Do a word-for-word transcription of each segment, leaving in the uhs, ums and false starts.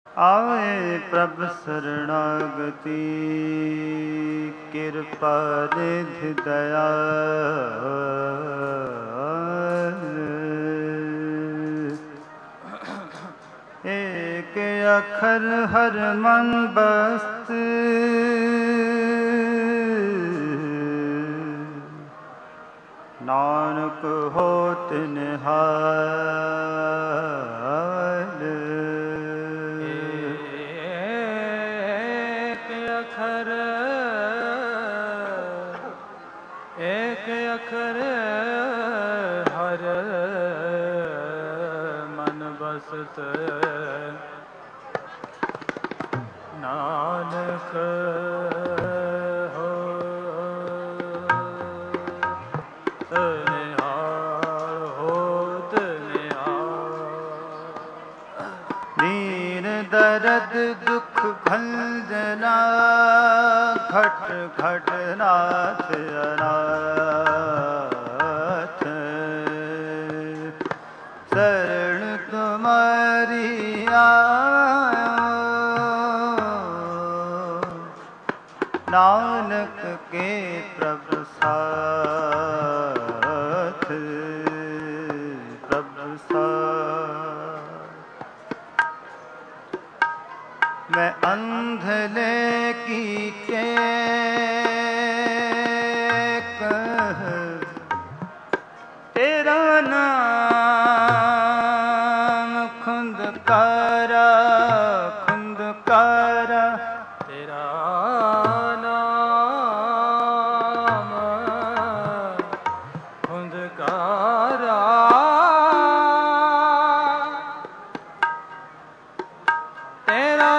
ਆਏ ਪ੍ਰਭ ਸਰਣਾਗਤੀ ਕਿਰਪਾ ਰਿਧਿ ਦਇਆਲ। ਏਕ ਅਖਰ ਹਰ ਮਨ ਬਸਤ ਨਾਨਕ ਹੋਤ ਨਿਹਾਲ। ਏਕ ਅਖਰ ਏਕ ਅਖਰ ਹਰ ਮਨ ਬਸਤ ਨਾਨਕ दर्द दुख भंजना घट घट नाथ अनाथ। शरण तुम्हारी आयो नानक के प्रभु साथ प्रभु साथ। मैं अंधले की टेक तेरा नाम खुंदकारा खुंदकारा तेरा नाम खुंदकारा। तेरा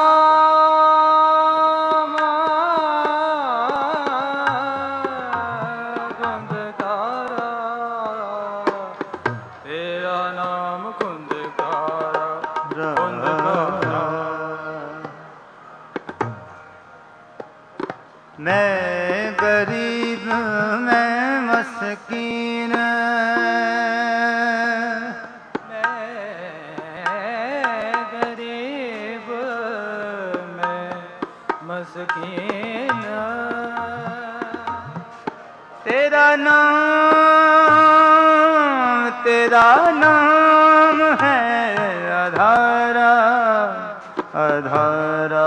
नाम खुंदकारा तेरा नाम खुंदकारा खुंदकारा। मैं गरीब मैं मस्कीन मस्कीन। तेरा नाम तेरा नाम है अधारा अधारा।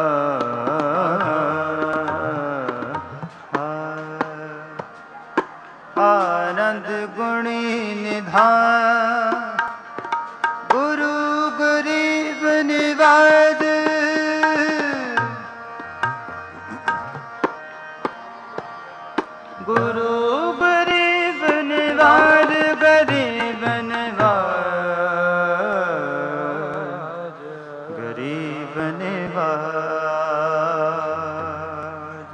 आनंद गुणी निधान गुरु गरीब निवाज। गुरु गरीब निवाज गरीब निवाज गरीब निवाज।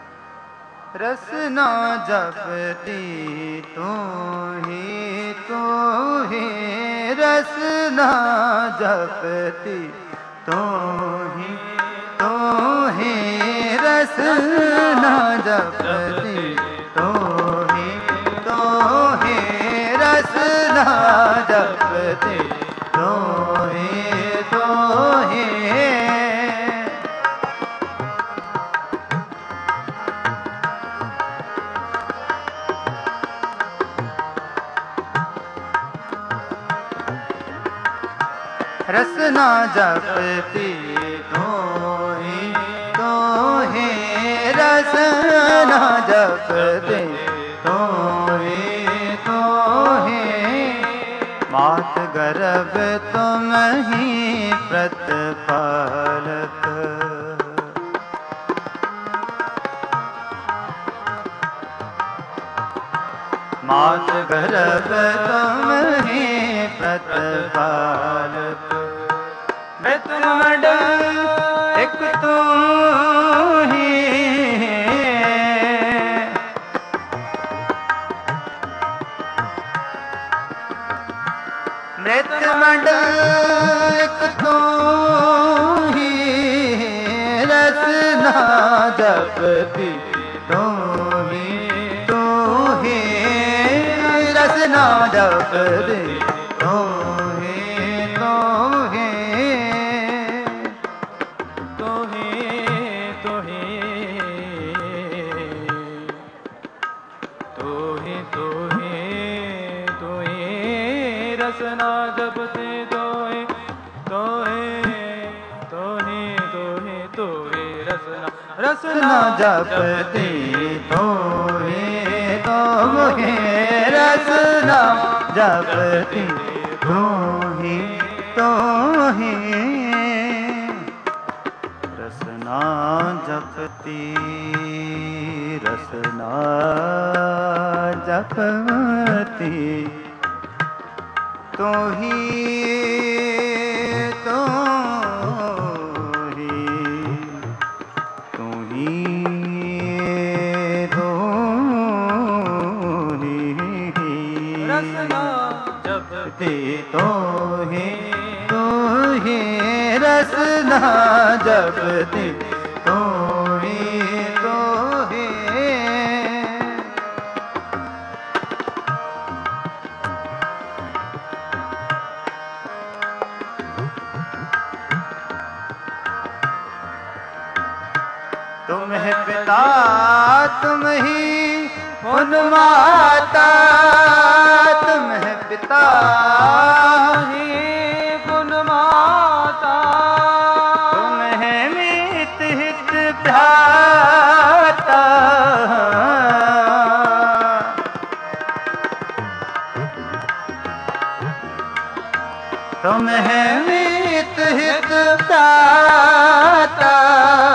रसना जपती तू ही तू ही रसना जपती तू ही तू ही रसना जपती तू ही तू ही रसना जपती तू ही तू ही। रसना जपती तू ही तू ही रसना जपती तू ही तू ही। मात गर्भ तुम ही प्रतिपालक मात गर्भ तुम ही प्रतिपालक। मृत्युमंडल एक तू ही मृत्युमंडल एक तू ही रसना जपती तू ही तू ही रसना जपती तू ही तू ही। तू ही तू ही तू ही रसना रसना जपती तू ही तू ही रसना जपती तू ही तू ही रसना जपती रसना जपती तू ही तू ही तू ही तू ही रसना जपती तू ही तू ही रसना जपती तू ही तू ही तुम है पिता तुम ही उन्माता तुम है पिता ही पुन माता तुम है मीत हित भ्राता तुम है मीत हित भ्राता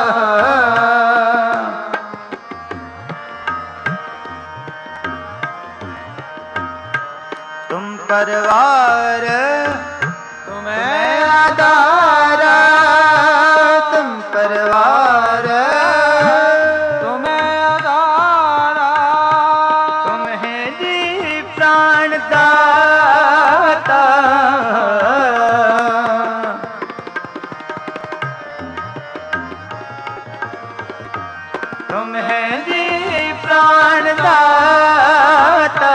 तुम परवार तुम्हें आधारा तुम परवार तुम्हें आधारा तुम है जी प्राण दाता तुम है जी प्राण दाता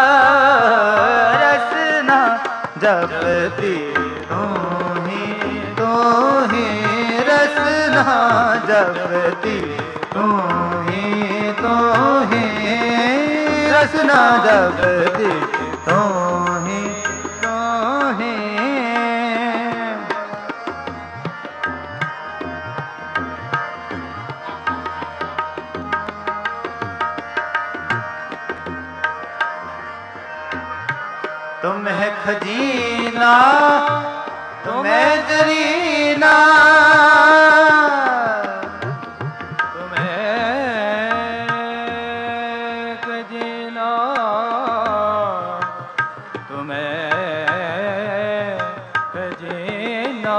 रसना जपती तू ही तू ही रसना जपती तू ही तू ही रसना जपती तू ही तू ही तुम है खजीना तुम है जरीना तुम्हें खजीना तुम्हें खजीना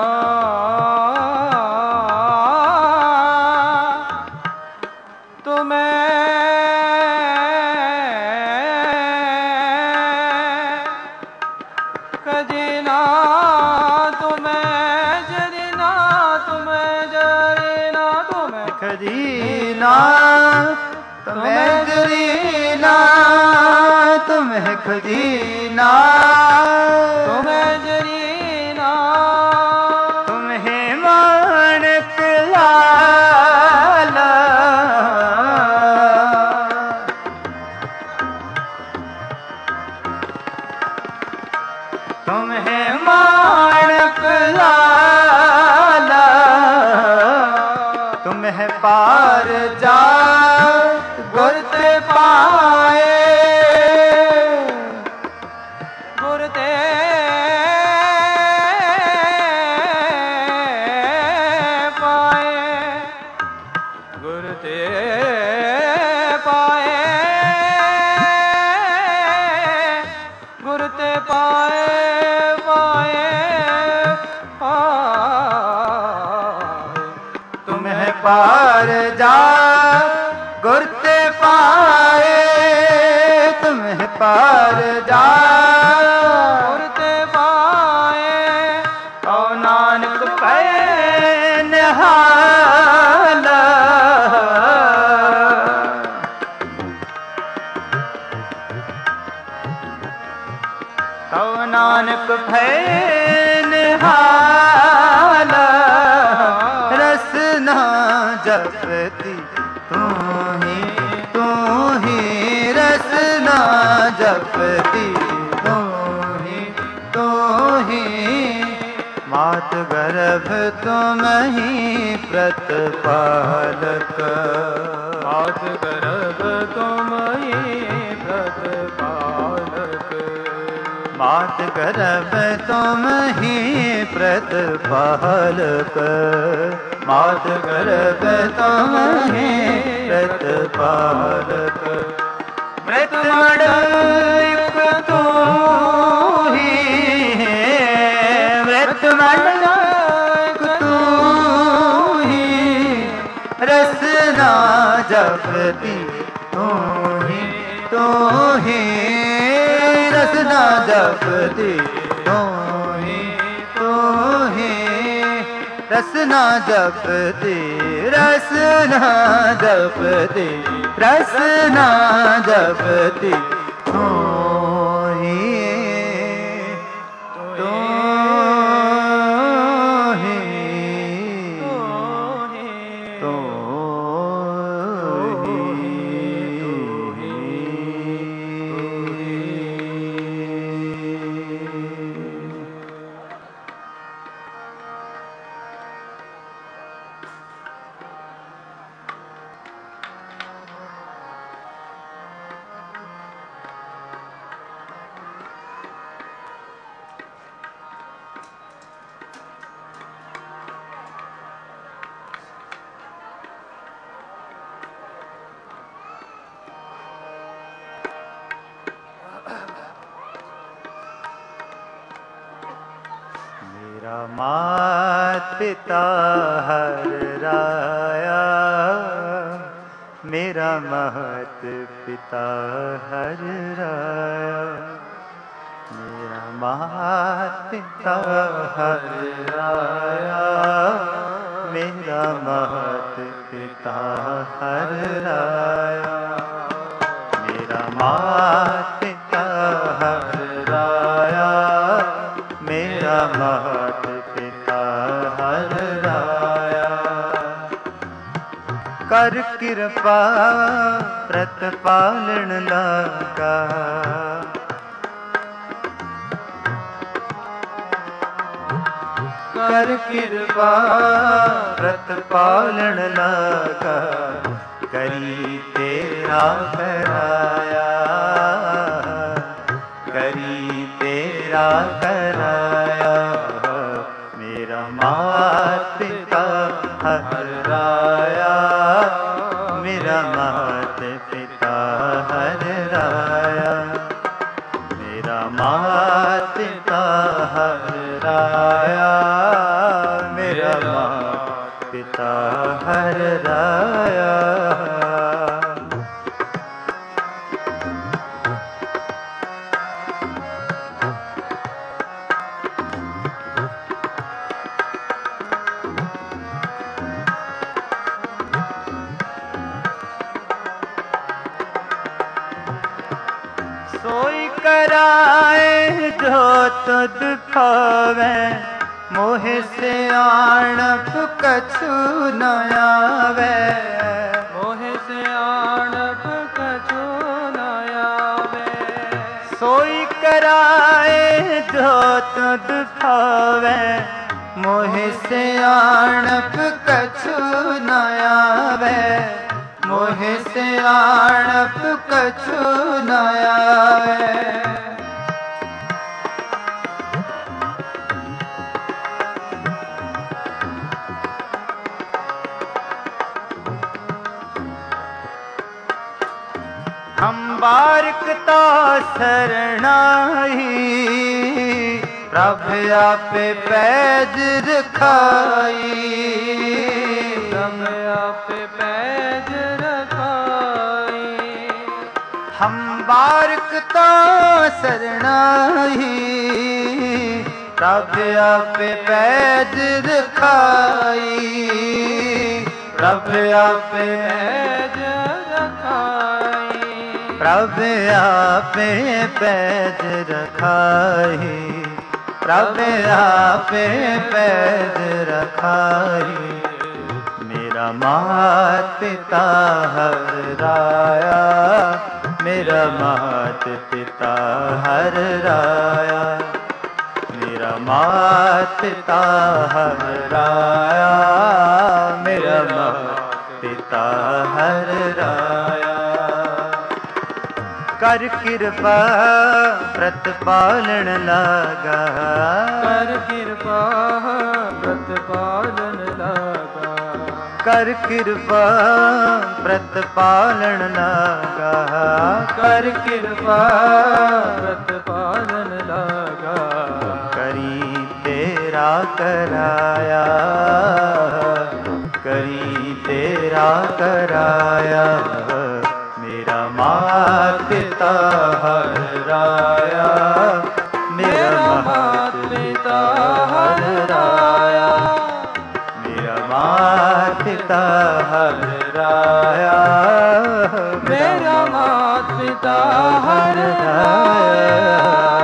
तुम्हें खजीना तुम्हें जरीना तुम्हें जरीना तुम्हें खजीना तुम्हें जरीना तुम्हें खजीना तुम्हें जरीना तुम्हें मानक लाला तुम्हें मानक लाला तुम्हें पार जा गुरते पाए गुरते पाए गुरते पाए गुरते पाए पाए पाए तुम्हें पार जा गुरते पाए तुम्हें पार जा गुरते पाए ओ नानक पे निहाला ओ नानक पे निहाला रसना जपती तू ही तू ही रसना जपती तू ही तू ही मात गर्भ तुम ही प्रतिपालक, मात गर्भ तुम ही प्रतिपालक, मात गर्भ तुम ही प्रतिपालक, मात गर्भ तुम ही प्रतिपालक। मृत्युमंडक तू ही, मृत्युमंडक तू ही, रसना जपती तू ही, तू ही रसना जपती तू ही, तू ही रसना जपती, रसना जपती, रसना जपती तू ही, तू ही, तू मेरा मात पिता हर राया, मेरा महत पिता हर राया, मेरा मात पिता हर राया, मेरा महत पिता हर राया, मेरा मात पिता हर राया, मेरा महत पिता हर राया। कर कृपा प्रतिपालन लगा, कर कृपा प्रतिपालन लगा, करी तेरा कराया, करी तेरा कराया, मेरा मात पिता हर राया, मेरा मात पिता हर राया, मेरा मात पिता हर राया, मेरा मात पिता हर राया। सोई कराए जो तुद खावे, मोह से आणप कछु न आवे, मोह से आणप कछु न आवे, सोई कराए जो तुद खावे, मोह से आणप कछु न आवे, मोह से आणप कछु न आवे। हम बारिकता शरणाई, प्रभु आपे पैज रखाई, प्रभु आपे पैज रखाई, हम बारिकता शरणाई, प्रभु आपे पैज रखाई, प्रभु आपे पैज रखाई, प्रभु आपे पैज रखाई, प्रभु आपे पैज रखाई, मेरा मात पिता हर राया, मेरा मात पिता हर राया, मेरा मात पिता हर राया, मेरा मात पिता हर राया। कर कृपा प्रतिपालन लागा, कर कृपा प्रतिपालन लागा, कर कृपा प्रतिपालन लागा, कर कृपा प्रतिपालन लागा। करी तेरा कराया, करी तेरा कराया, मेरा मात पिता हर राया, मेरा मात पिता हर राया, मेरा मात पिता हर राया, मेरा मात पिता हर राया।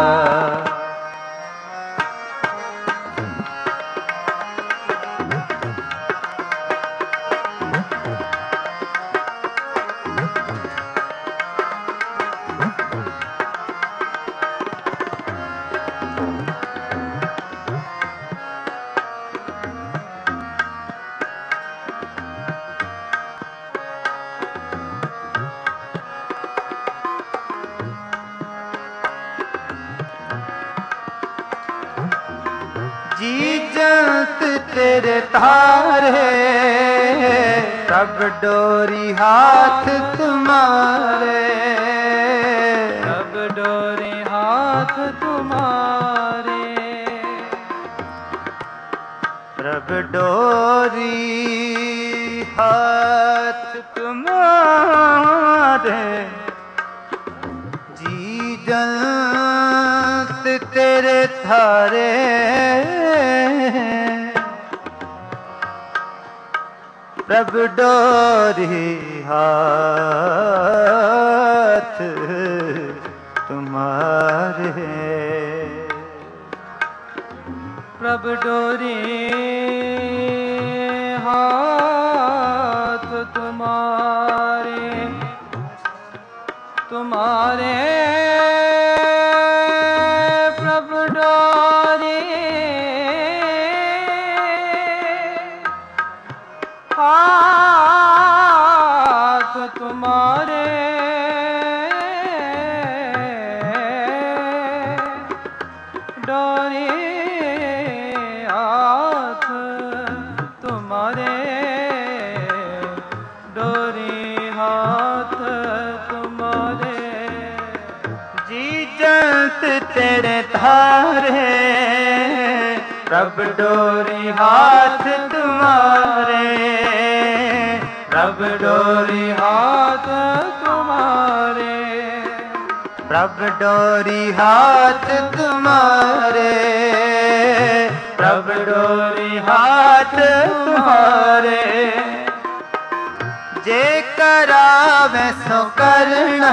जी जंत तेरे तारे, सब डोरी हाथ तुम्हारे, सब डोरी हाथ तुम्हारे, सब डोरी हाथ तुम्हारे। जी जंत तेरे थारे, प्रभु डोरी हाथ तुम्हारे, प्रभु डोरी हाथ तुम्हारे, तुम्हारे प्रभु डोरी हाथ तुम्हारे, डोरी हाथ तुम्हारे, डोरी हाथ तुम्हारे। जी जंत तेरे थारे, प्रभु डोरी हाथ तुम्हारे, प्रभु डोरी हाथ तुम्हारे, प्रभु डोरी हाथ तुम्हारे, प्रभु डोरी हाथ तुम्हारे। जे करावे सो करना,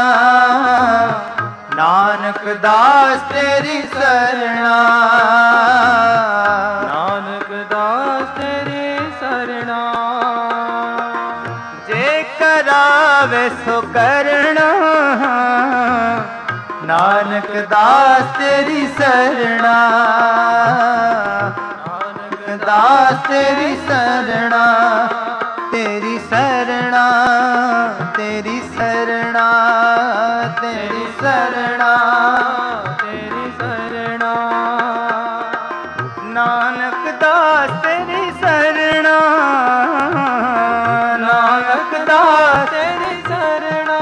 नानक दास तेरी शरणा, नानक दास तेरी शरणा। जे करावे सो करना, नानक दास तेरी शरणा, नानक दास तेरी शरणा, तेरी शरणा, तेरी शरणा, तेरी शरणा, तेरी शरणा। नानक दास तेरी शरणा, नानक दास तेरी शरणा,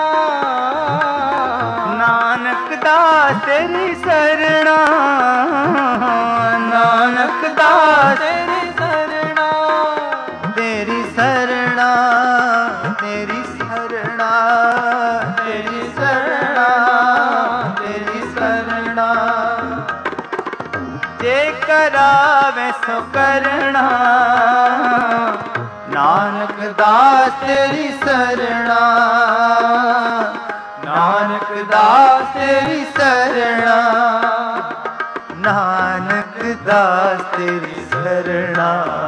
नानक दास तेरी शरणा, नानक दास तेरी शरणा, तेरी शरणा, तेरी शरणा, तेरी शरणा, तेरी शरणा। जे करावे सो करना, नानक दास तेरी शरणा, नानक दास तेरी शरणा, नानक दास तेरी शरणा,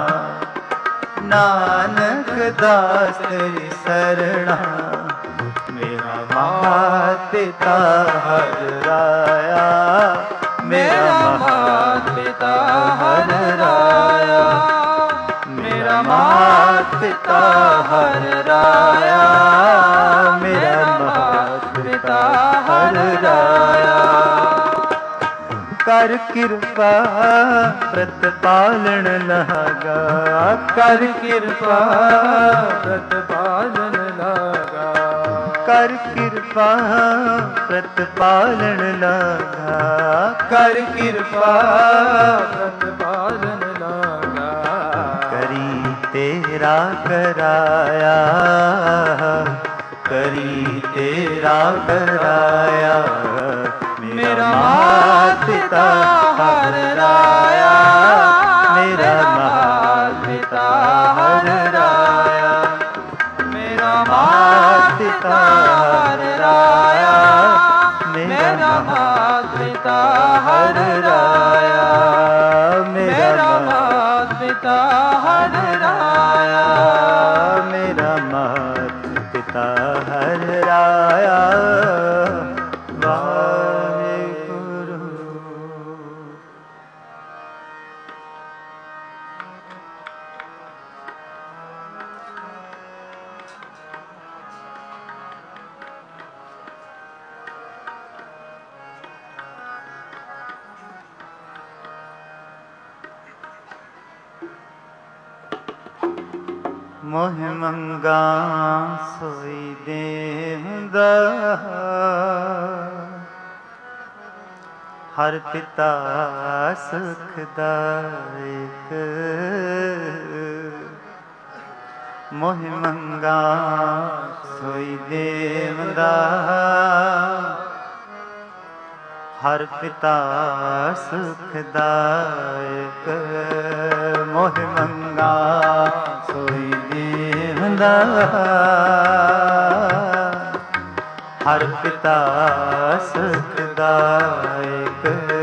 नानक दास तेरी शरणा। मेरा मात पिता हर राया, मेरा मात पिता हर राया, मेरा मात पिता हर राया, मेरा मात पिता हर राया। कर कृपा प्रतिपालन लगा, कर कृपा प्रतिपालन लगा, कर कृपा प्रतिपालन लगा, कर कृपा प्रतिपालन लगा। करी तेरा कराया, करी तेरा कराया। मेरा मात पिता हर राया, मेरा मात पिता हर राया, मेरा मात पिता हर राया, मेरा मात पिता हर राया, मेरा मात पिता हर राया, मेरा मात पिता हर राया। मोह मंगा सोई देवदा, हर पिता सुखदायक। मोह मंगा सोई देवदा, हर पिता सुखदायक। मोह मंगा सोई देवदा, हर पिता सुखदायक।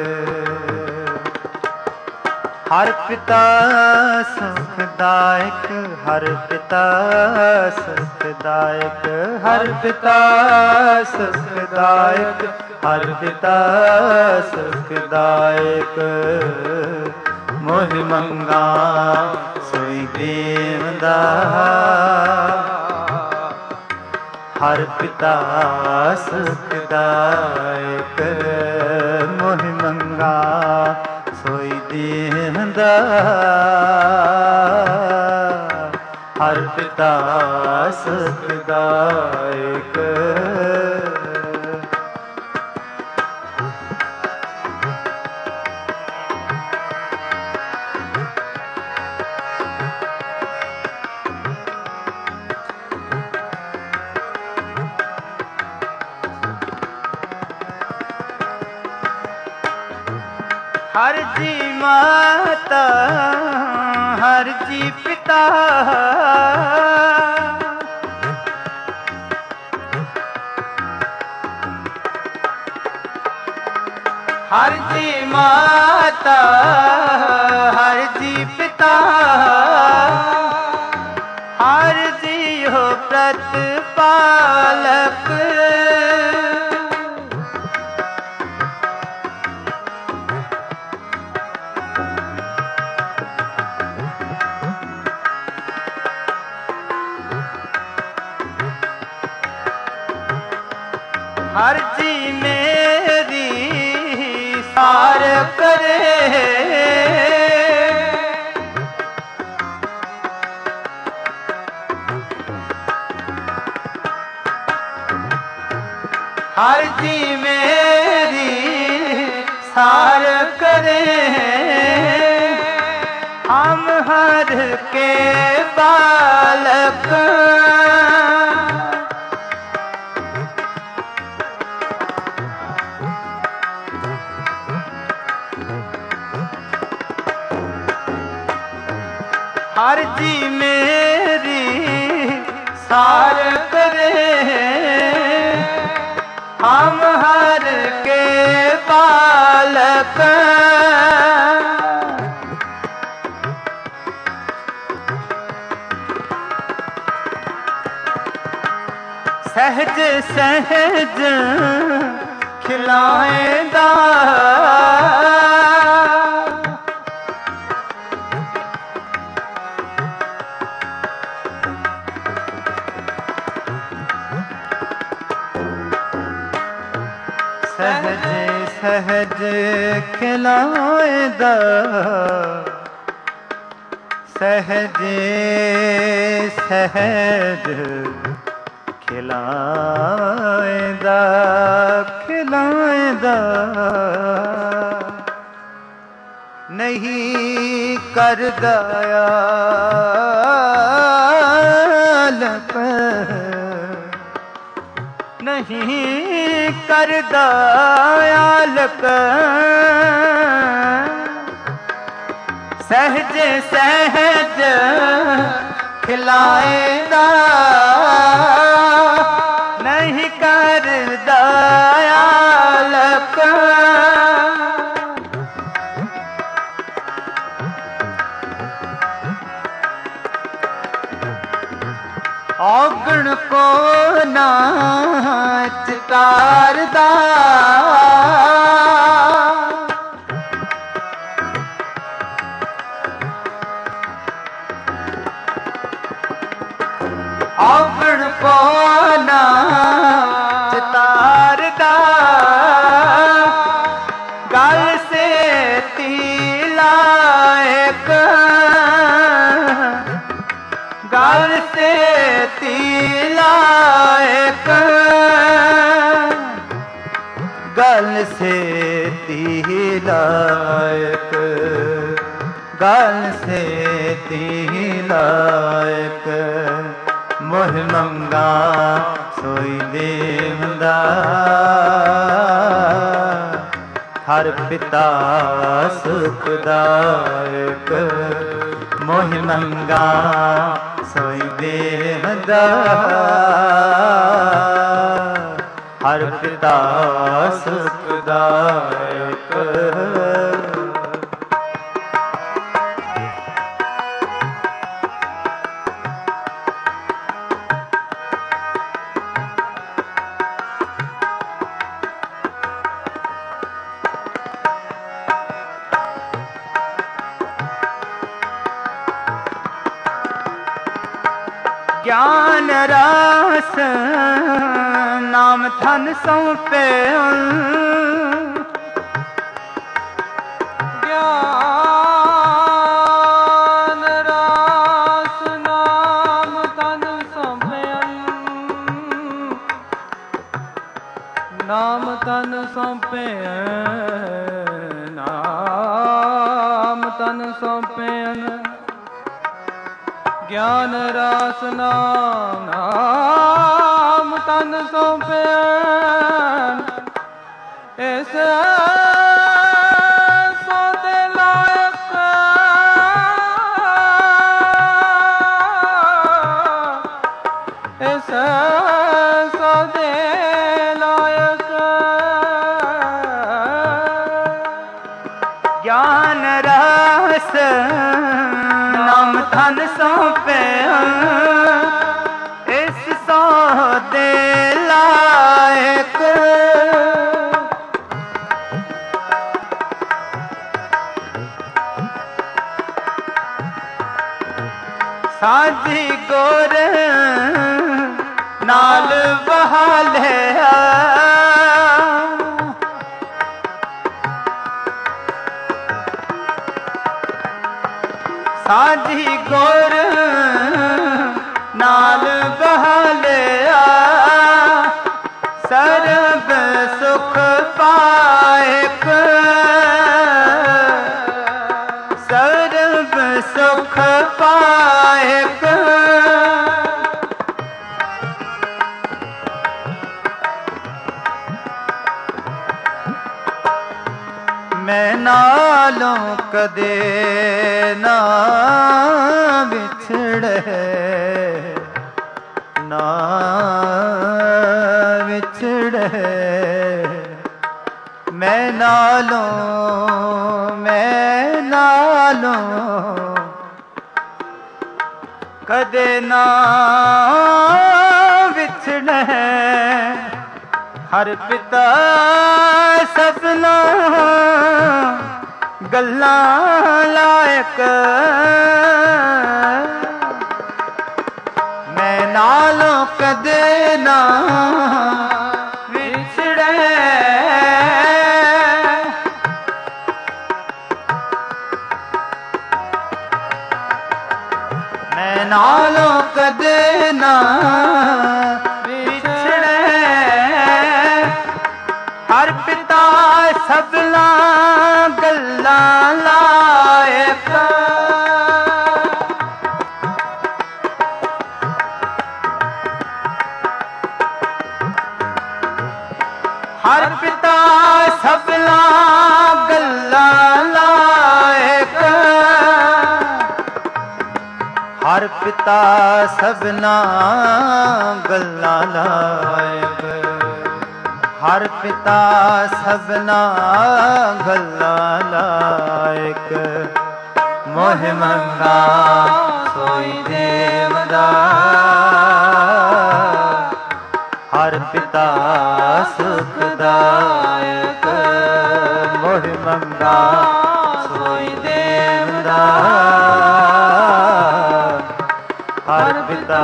हर पिता सुखदायक, हर पिता सुखदायक, हर पिता सुखदायक, हर पिता सुखदायक। मोह मंगा सोई देवदा, हर पिता सुखदायक। मोह मंगा सोई देवदा, हर पिता सुखदायक। हर जी माता, हर जी पिता, हर जी माता, हर जी पिता, हर जी हो प्रतिपालक। हर जी मेरी सार करे, हर जी मेरी सार करे। हम हर के बालक, हर जी मेरी सार करे। हम हर के बालक, सहज सहज ਖਿਲਾਏਂਦਾ ਸਹਿਜ ਸਹਿਜ ਖਿਲਾਏਂਦਾ ਸਹਿਜ ਸਹਿਜ ਖਿਲਾਏਂਦਾ ਖਿਲਾਏਂਦਾ ਨਹੀਂ ਕਰਦਾ ਆਲਪ ਨਹੀਂ ਕਰਦਾ ਆਲਪ ਸਹਿਜ ਸਹਿਜ ਖਿਲਾਏਂਦਾ ਨਹੀਂ ਕਰਦਾ ਆਲਪ ਔਗਣ ਕੋ ਨਾਚ ਤਾਰਦਾ ਔਗਣ ਕੋ ਨਾਚ ਤਾਰਦਾ ਗਲ ਸੇਤੀ ਲਾਇਕ ਗਲ ਸੇਤੀ ਲਾਇਕ ਗਲ ਸੇਤੀ ਲਾਇਕ ਗਲ ਸੇਤੀ ਲਾਇਕ ਮੋਹ ਮੰਗਾ ਸੋਈ ਦੇਵਦਾ ਹਰ ਪਿਤਾ ਸੁਖਦਾਇਕ ਮੋਹ ਮੰਗਾ ਸੋਈ ਦੇਵਦਾ ਹਰ ਪਿਤਾ ਸੁਖਦਾਇਕ ਗਿਆਨ ਰਸ ਨਾਮ ਧਨ ਸੌਂਪੇ ਗਿਆਨ ਰਸ ਨਾਮ ਧਨ ਸੌਂਪੇ ਨਾਮ ਧਨ ਸੌਂਪੇ ਨਾਮ ਧਨ ਸੌਂਪੇ ਗਿਆਨ ਰਸ ਨਾਮ ਨਾਮ ਤਨ ਸੌਂਪਿਆ ਇਸ ਸੋਦੇ ਲਾਇਕ ਇਸ ਸੋਦੇ ਲਾਇਕ ਗਿਆਨ ਰਸ ਨਾਮ ਧਨ ਸੌਂਪਿਆ ਇਸ ਸੌਦੇ ਲਾਇਕ ਸਾਜੀ ਗੁਰ ਨਾਲ ਬਹਾਲਿਆ ਸਾਜੀ ਗੁਰ ਨਾਲ ਬਹਾਲਿਆ ਸਰਬ ਸੁਖ ਪਾਇਕ ਸਰਬ ਸੁਖ ਪਾਇਕ ਮੈਂ ਨਾਲੋਂ ਕਦੇ ਨਾ ਵਿਛੜੇ ਨਾ ਵਿਛੜੇ ਮੈਂ ਨਾਲੋਂ ਮੈਂ ਨਾਲੋਂ ਕਦੇ ਨਾ ਵਿਛੜੇ हर पिता सपना गल्ला लायक मैं नालों कदे ना विछड़े मैं नालों कदे ना विछड़े हर पिता सबला गल्ला लायक हर पिता सबला गल्ला लायक हर पिता सबना गल्ला लायक हर पिता सबना गल्ला लायक मोह मंगा सोई देवदा हर पिता सुखदायक मोह मंगा सोई देवदा हर पिता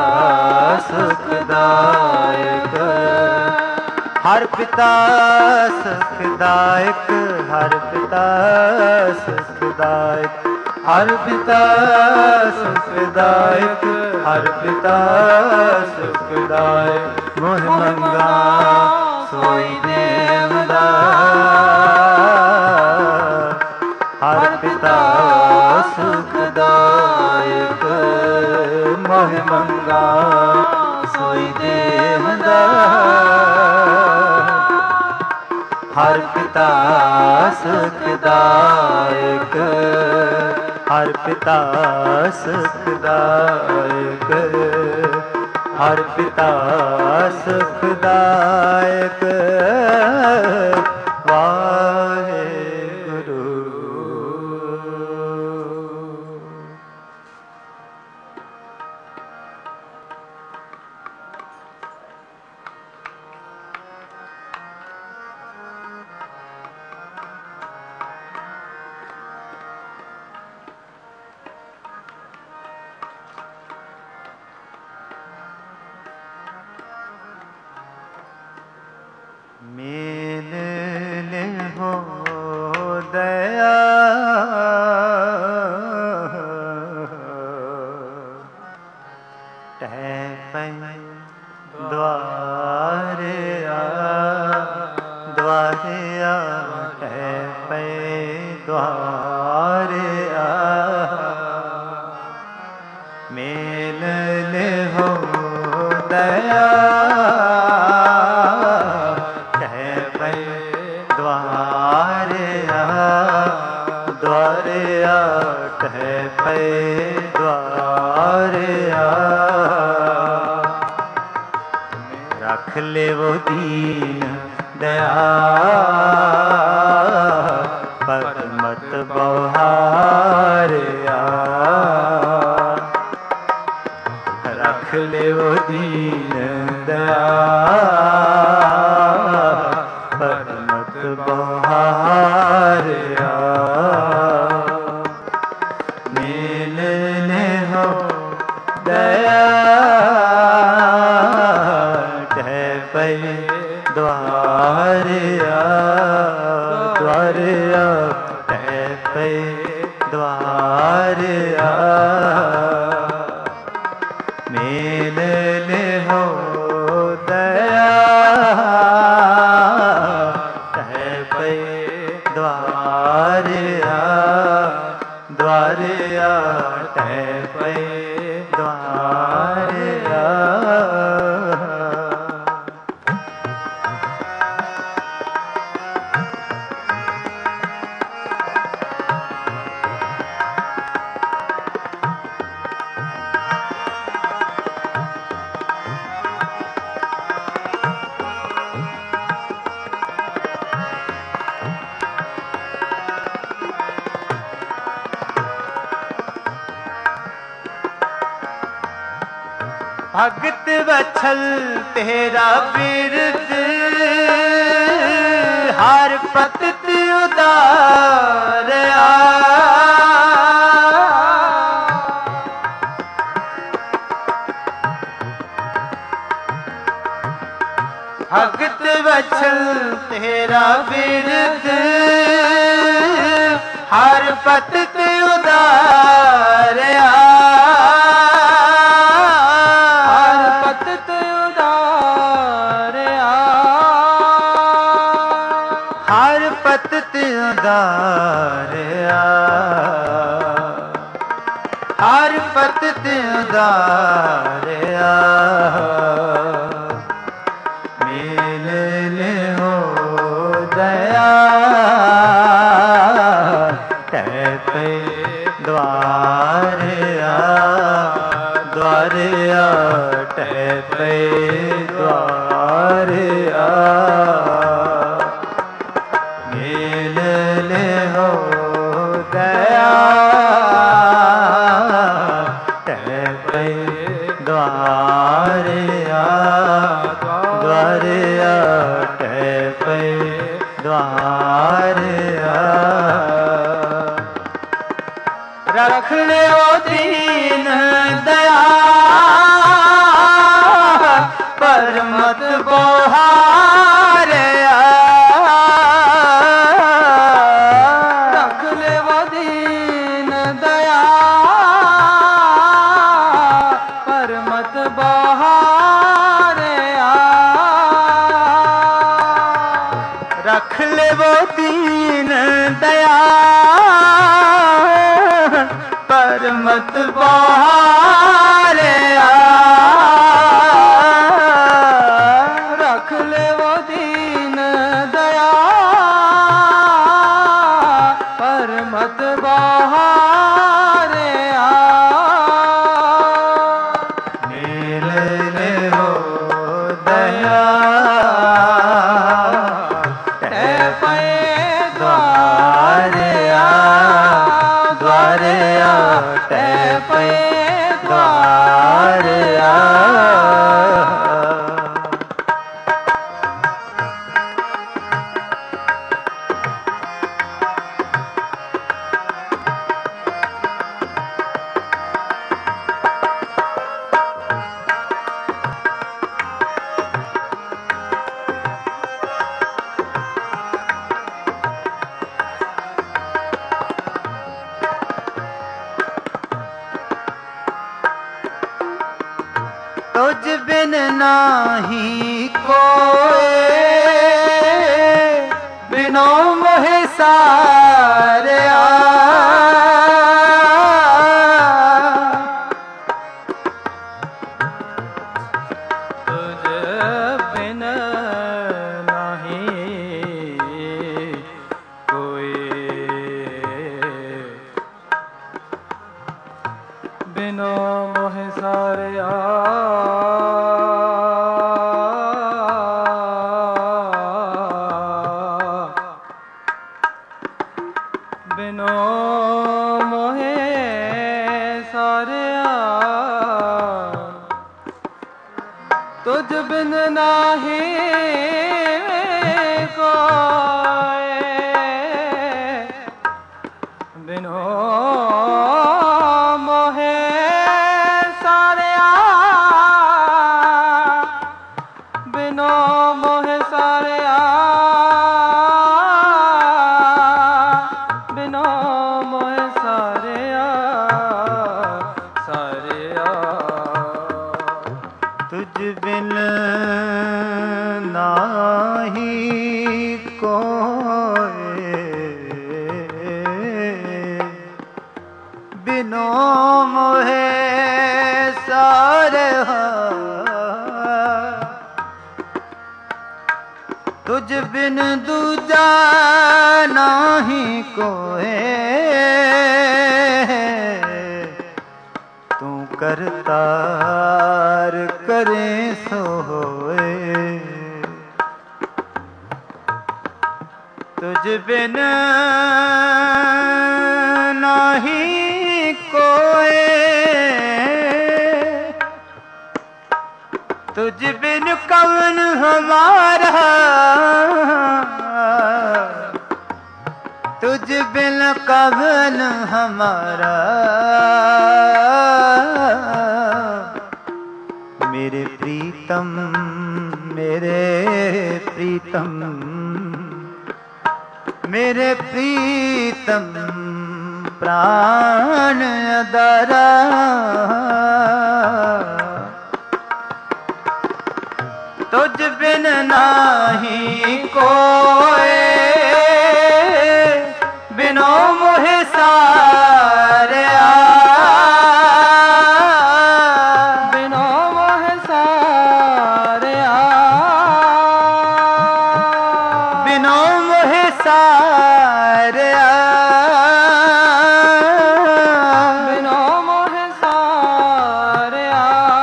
सुखदायक हर पिता सुखदायक हर पिता सुखदायक हर पिता सुखदायक हर पिता सुखदायक मोह मंगा सोई देवदा हर पिता सुखदायक मोह मंगा सोई देवदा हर पिता सुखदायक हर पिता सुखदायक हर पिता सुखदायक वाहेगुरु। मेल ले हो दया टह पै द्वारे आ द्वारे आ टह पै द्वारे आ मेल ले हो दया द्वारे आ टह पे द्वारे आ रख ले वो दीन दया पर मत बहारे आ रख ले वो दीन दया पर मत बहारे आ दया टह पे द्वारे आ द्वारे आ टह पे द्वारे आ मेल ले हो दया टह पे द्वारे आ द्वारे आ टह पे द्वारे आ भगत वत्सल तेरा बिरद ਹਰ ਪਤਿਤ ਉਦਾਰਿਆ ਭਗਤ ਵਛਲ ਤੇਰਾ ਬਿਰਦ ਹਰ ਪਤਿਤ ਉਦਾਰਿਆ ਹਰ ਪਤਿਤ ਉਦਾਰਿਆ ਹਰ ਪਤਿਤ ਉਦਾਰਿਆ ਹਰ ਪਤਿਤ ਉਦਾਰਿਆ ਮਿਲ ਲਿਓ ਦਇਆ ਤੈ ਪੈ ਦਵਾਰਿਆ ਦਵਾਰਿਆ ਤੈ ਪੈ ਦਵਾਰਿਆ ਮਿਲ ਲਿਓ ਦਇਆ ਤੈ ਪੈ ਦਵਾਰਿਆ ਦਵਾਰਿਆ ਤੈ ਪੈ ਦਵਾਰਿਆ ਰਖ ਲਿਓ ਦੀਨ ਦਇਆ ਪਰਮਤ ਬਹਾਰਿਆ ਰਖ ਲਿਓ ਦੀਨ ਦਇਆ ਪਰਮਤ ਬਹਾਰਿਆ ਰਖ ਲਿਓ ਦੀਨ ਦਇਆ ਪਰਮਤ ਬਹਾਰਿਆ ਰਖ ਲਿਓ ਦੀਨ ਦਇਆ ਪਰਮਤ ਬਹਾਰਿਆ ਮਿਲ ਲਿਓ ਦਇਆ ਤੈ ਪੈ ਦਵਾਰਿਆ ਦਵਾਰਿਆ ਤੈ ਪੈ ਦਵਾਰਿਆ ਤੁਝ ਬਿਨ ਨਾਹੀ ਕੋਏ ਬਿਨੋ ਮੋਹਿ ਸਾਰਿਆ ਤੁਝ ਬਿਨ ਨਾਹੀ ਕੋਈ ਬਿਨੋ ਮੋਹਿ ਸਾਰਿਆ ਬਿਨੋ ਮੋਹਿ ਸਾਰਿਆ ਤੁਝ ਬਿਨ ਨਾਹੀ ਕੋਇ ਬਿਨੋ ਮੋਹਿ ਸਾਰਿਆ ਬਿਨੋ ਮੋਹਿ ਸਾਰਿਆ ਬਿਨੋ ਮੋਹਿ ਸਾਰਿਆ ਸਾਰਿਆ ਤੁਝ ਬਿਨ ਨਾਹੀ ਕੋਏ ਬਿਨੋ ਮੋਹਿ ਸਾਰਿਆ ਤੁਝ ਬਿਨ ਦੂਜਾ ਨਾਹੀ ਕੋਏ ਤੂੰ ਕਰਤਾਰ ਕਰੇ ਸੋ ਹੋਏ ਤੁਝ ਬਿਨ ਨਾਹੀ ਕੋਏ तुझ बिन कवन हमारा तुझ बिन कवन हमारा, मेरे प्रीतम मेरे प्रीतम मेरे प्रीतम प्राण अदारा। तुझ बिन नाही कोई, बिनो मोह सारया, बिनो मोह सारया, बिनो मोह सारया, बिनो मोह सारया,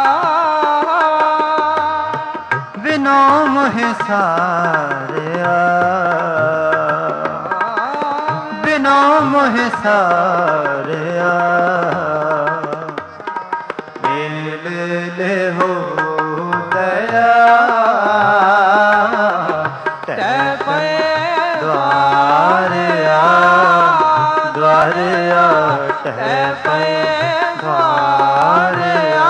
बिनो मोह सारया, बिनो मोह सारया। मिल ले हो दया, तै पे द्वारया द्वारया तै पे द्वारया।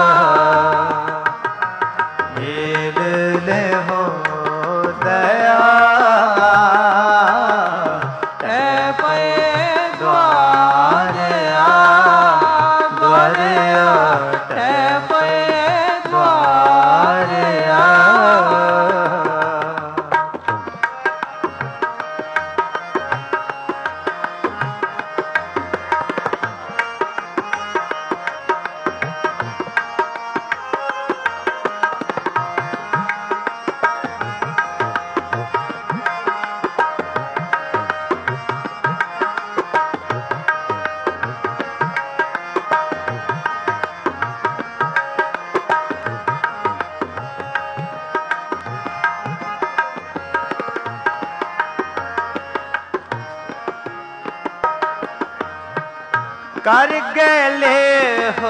मिल ले हो दया, तै पे द्वारया द्वारया तै पे द्वारया। कर गले हो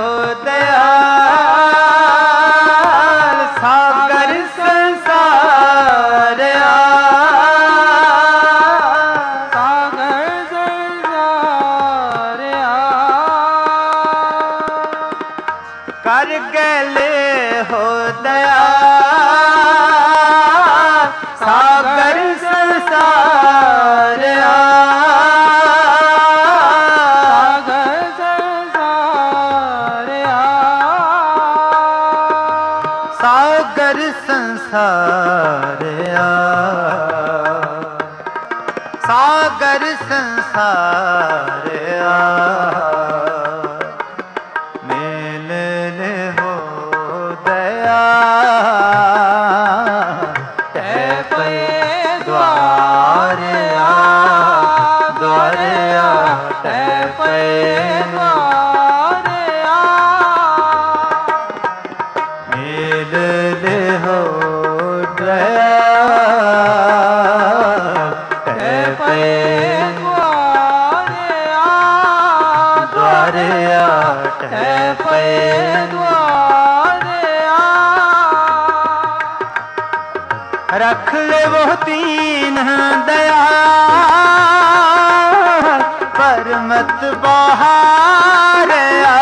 दयाल, सागर संसारया, सागर संसारया, कर गले हो दयाल, सागर संसारया, सागर संसारया, सागर संसारया। मिल ले हो दया, तै पे द्वारया द्वारया तै पे द्वारया। मिल ले हो दया, तै पे द्वारया द्वारया तै पे द्वारया। रख ले वो तीन दया, पर मत बहारया,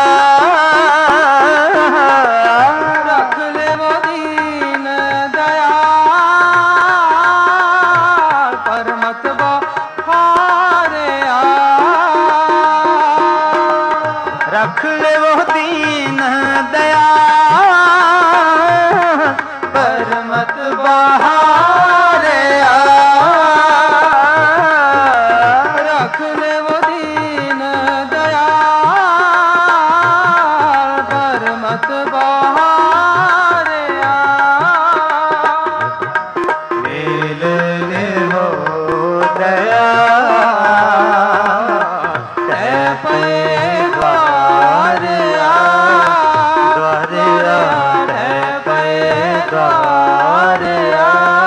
रख ले वो दीन दया, पर मत बहारया, रख ले वो तीन दया, पर मत बहारया, रख ले वो दीन दया, पर मत बहारया। मिल ले हो दया, तै पे द्वारया द्वारया तै पे द्वारया।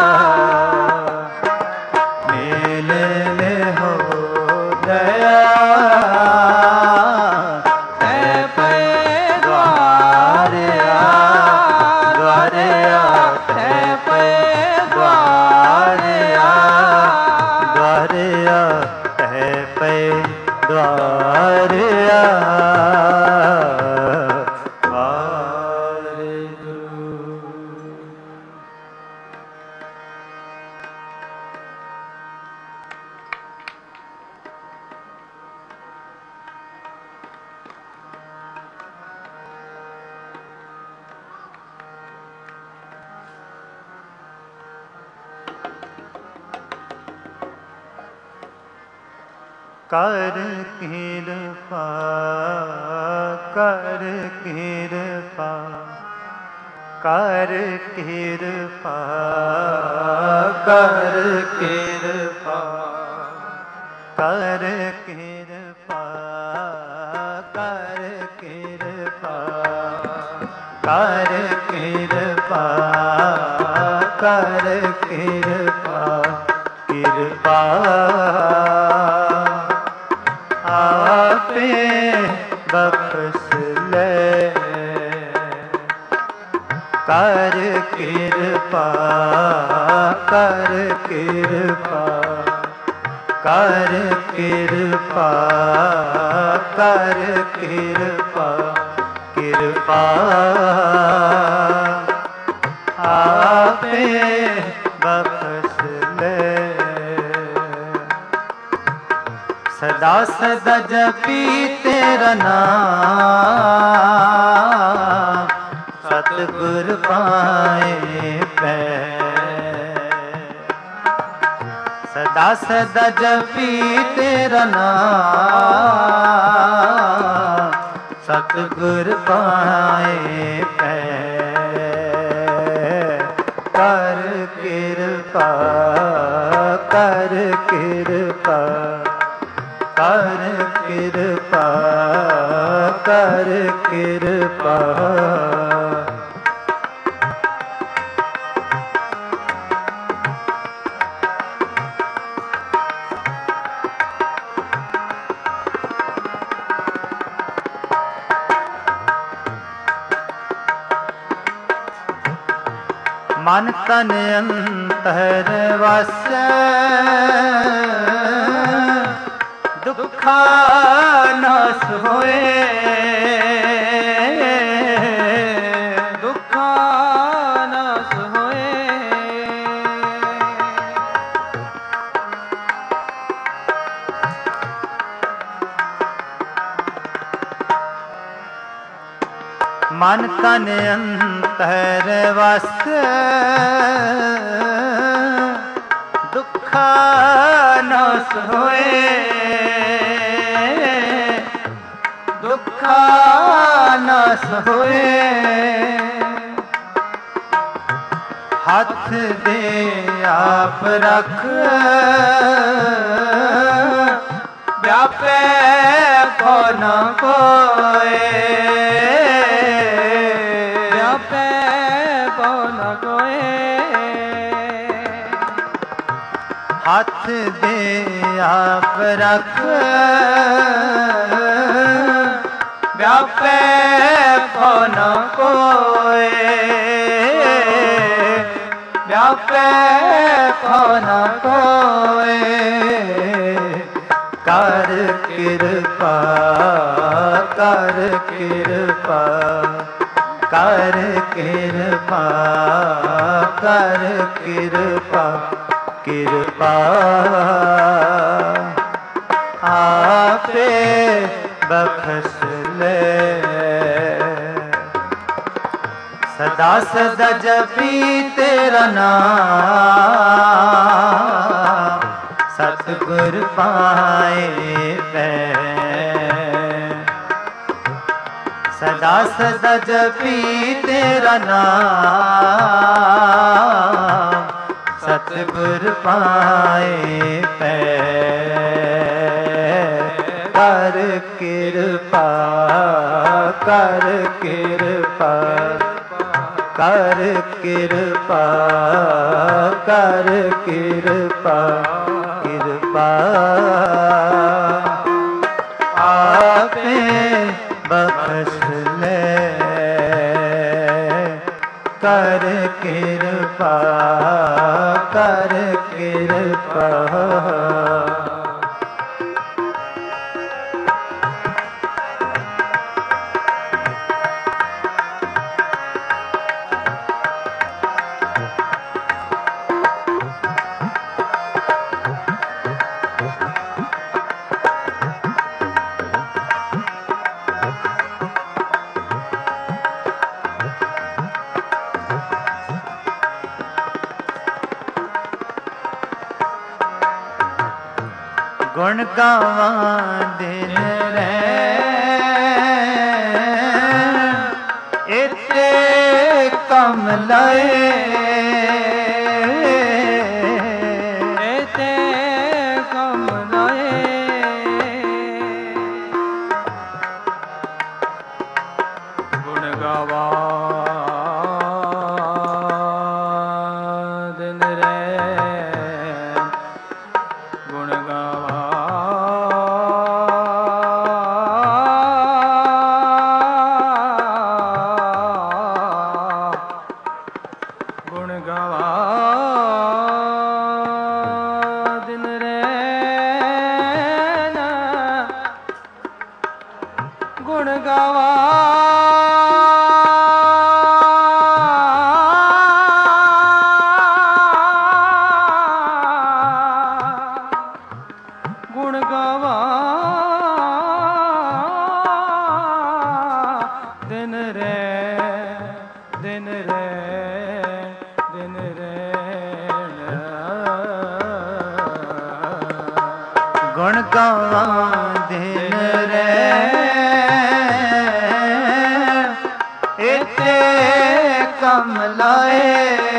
मिल ले हो दया, तै पे द्वारया ਕਰ ਕਿਰਪਾ ਕਰ ਕਿਰਪਾ ਕਰ ਕਿਰਪਾ ਕਰ ਕਿਰਪਾ ਕਰ ਕਿਰਪਾ ਕਰ ਕਿਰਪਾ ਕਰ ਕਿਰਪਾ ਕਰ ਕਿਰਪਾ ਕਿਰਪਾ ਆਪੇ ਬਖਸ਼ ਲੈ ਕਰ ਕਿਰਪਾ ਕਰ ਕਿਰਪਾ ਕਰ ਕਿਰਪਾ ਕਰ ਕਿਰਪਾ ਕਿਰਪਾ ਆਪੇ ਬਖਸ਼ ਲੈ ਸਦਾ ਸਦਾ ਜਪੀ ਤੇਰਾ ਨਾਮ ਸਤਿਗੁਰ ਪਾਏ ਪੈ ਸਦਾ ਸਦਾ ਜਪੀ ਤੇਰਾ ਨਾਮ ਸਤਿਗੁਰ ਪਾਏ ਪੈ ਕਰ ਕਿਰਪਾ ਕਰ ਕਿਰਪਾ ਕਰ ਕਿਰਪਾ ਕਰ ਕਿਰਪਾ ਮਨ ਤਨ ਅੰਤਰ ਵਸੈ ਦੁਖਾ ਨਾਸ ਹੋਏ ਦੁਖਾ ਨਾਸ ਹੋਏ ਮਨ ਤਨ ਅੰਤਰ ਵਸੈ ਦੁਖਾ ਨਾਸ ਹੋਏ ਦੁਖਾ ਨਾਸ ਹੋਏ ਹੱਥ ਦੇ ਆਪ ਰੱਖ ਵਿਆਪੈ ਕੋ ਨ ਕੋਏ ਵਿਆਪੈ ਕੋ ਨ ਕੋਏ ਹੱਥ ਦੇ ਆਪ ਰੱਖ ਵਿਆਪੈ ਕੋ ਨ ਕੋਏ ਵਿਆਪੈ ਕੋ ਨ ਕੋਏ ਕਰ ਕਿਰਪਾ ਕਰ ਕਿਰਪਾ ਕਰ ਕਿਰਪਾ ਕਰ ਕਿਰਪਾ ਕਿਰਪਾ ਆਪੇ ਬਖਸ਼ ਲੈ ਸਦਾ ਸਦਾ ਜਪੀ ਤੇਰਾ ਨਾਮ ਸਤਿਗੁਰ ਪਾਏ ਪੈ ਸਦਾ ਸਦਾ ਜਪੀ ਤੇਰਾ ਨਾਮ ਸਤਿਗੁਰ ਪਾਏ ਪੈ ਕਰ ਕਿਰਪਾ ਕਰ ਕਿਰਪਾ ਕਰ ਕਿਰਪਾ ਕਰ ਕਿਰਪਾ ਕਿਰਪਾ ਆਪੇ ਬਖਸ਼ ਲੈ ਕਰ ਕਿਰਪਾ ਕਰ ਕਿਰਪਾ ਗੁਣ ਗਾਵਾਂ ਦਿਨ ਰਹਿਣ ਇਤੇ ਕਮ ਲਾਏ ਇਤੇ ਕਮ ਲਾਏ ਗੁਣ ਗਾਵਾ ਦਿਨ ਰਹਿਣ ਗੁਣ ਗਾਵਾ ਗੁਣ ਗਾਵਾ ਦਿਨ ਰਹਿਣ ਗੁਣ ਗਾਵਾ ਗੁਣ ਗਾਵਾ ਦਿਨ ਰਹਿ ਦਿਨ ਰਹਿ ਦਿਨ ਰਹਿਣ ਗੁਣ ਗਾਵਾਂ ਦਿਨ ਰਹਿਣ ਇਤੇ ਕਮ ਲਾਏ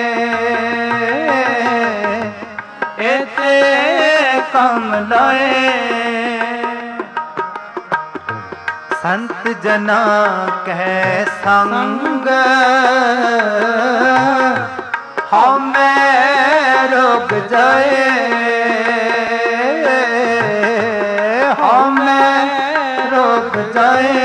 ਇਤੇ ਕਮ ਲਾਏ ਸੰਤ ਜਨਾ ਕਹਿ ਸੰਗ ਹਉਮੈ ਰੁਕ ਜਾਏ ਹਉਮੈ ਰੁਕ ਜਾਏ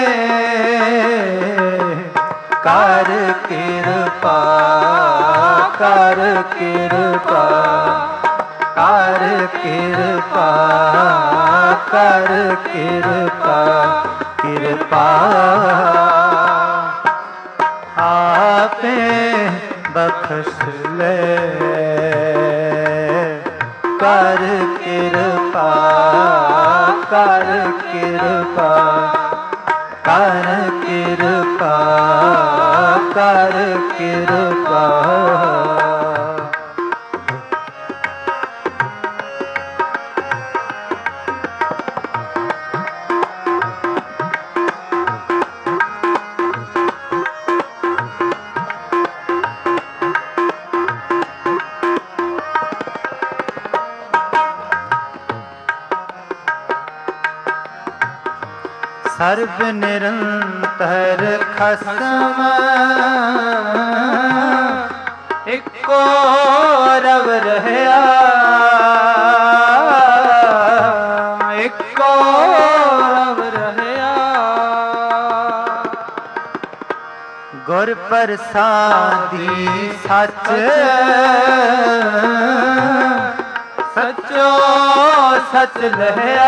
ਕਰ ਕਿਰਪਾ ਕਰ ਕਿਰਪਾ ਕਰ ਕਿਰਪਾ ਕਰ ਕਿਰਪਾ ਕਿਰਪਾ ਆਪੇ ਬਖਸ਼ ਲੈ ਕਰ ਕਿਰਪਾ ਕਰ ਕਿਰਪਾ ਕਰ ਕਿਰਪਾ ਕਰ ਕਿਰਪਾ ਸਰਬ ਨਿਰੰਤਰ ਖਸਮ ਇੱਕੋ ਰਵ ਰਹਿਆ ਇੱਕੋ ਰਵ ਰਹਿਆ ਗੁਰ ਪ੍ਰਸਾਦੀ ਸੱਚ ਸਚੋ ਸਚ ਲਹਿਆ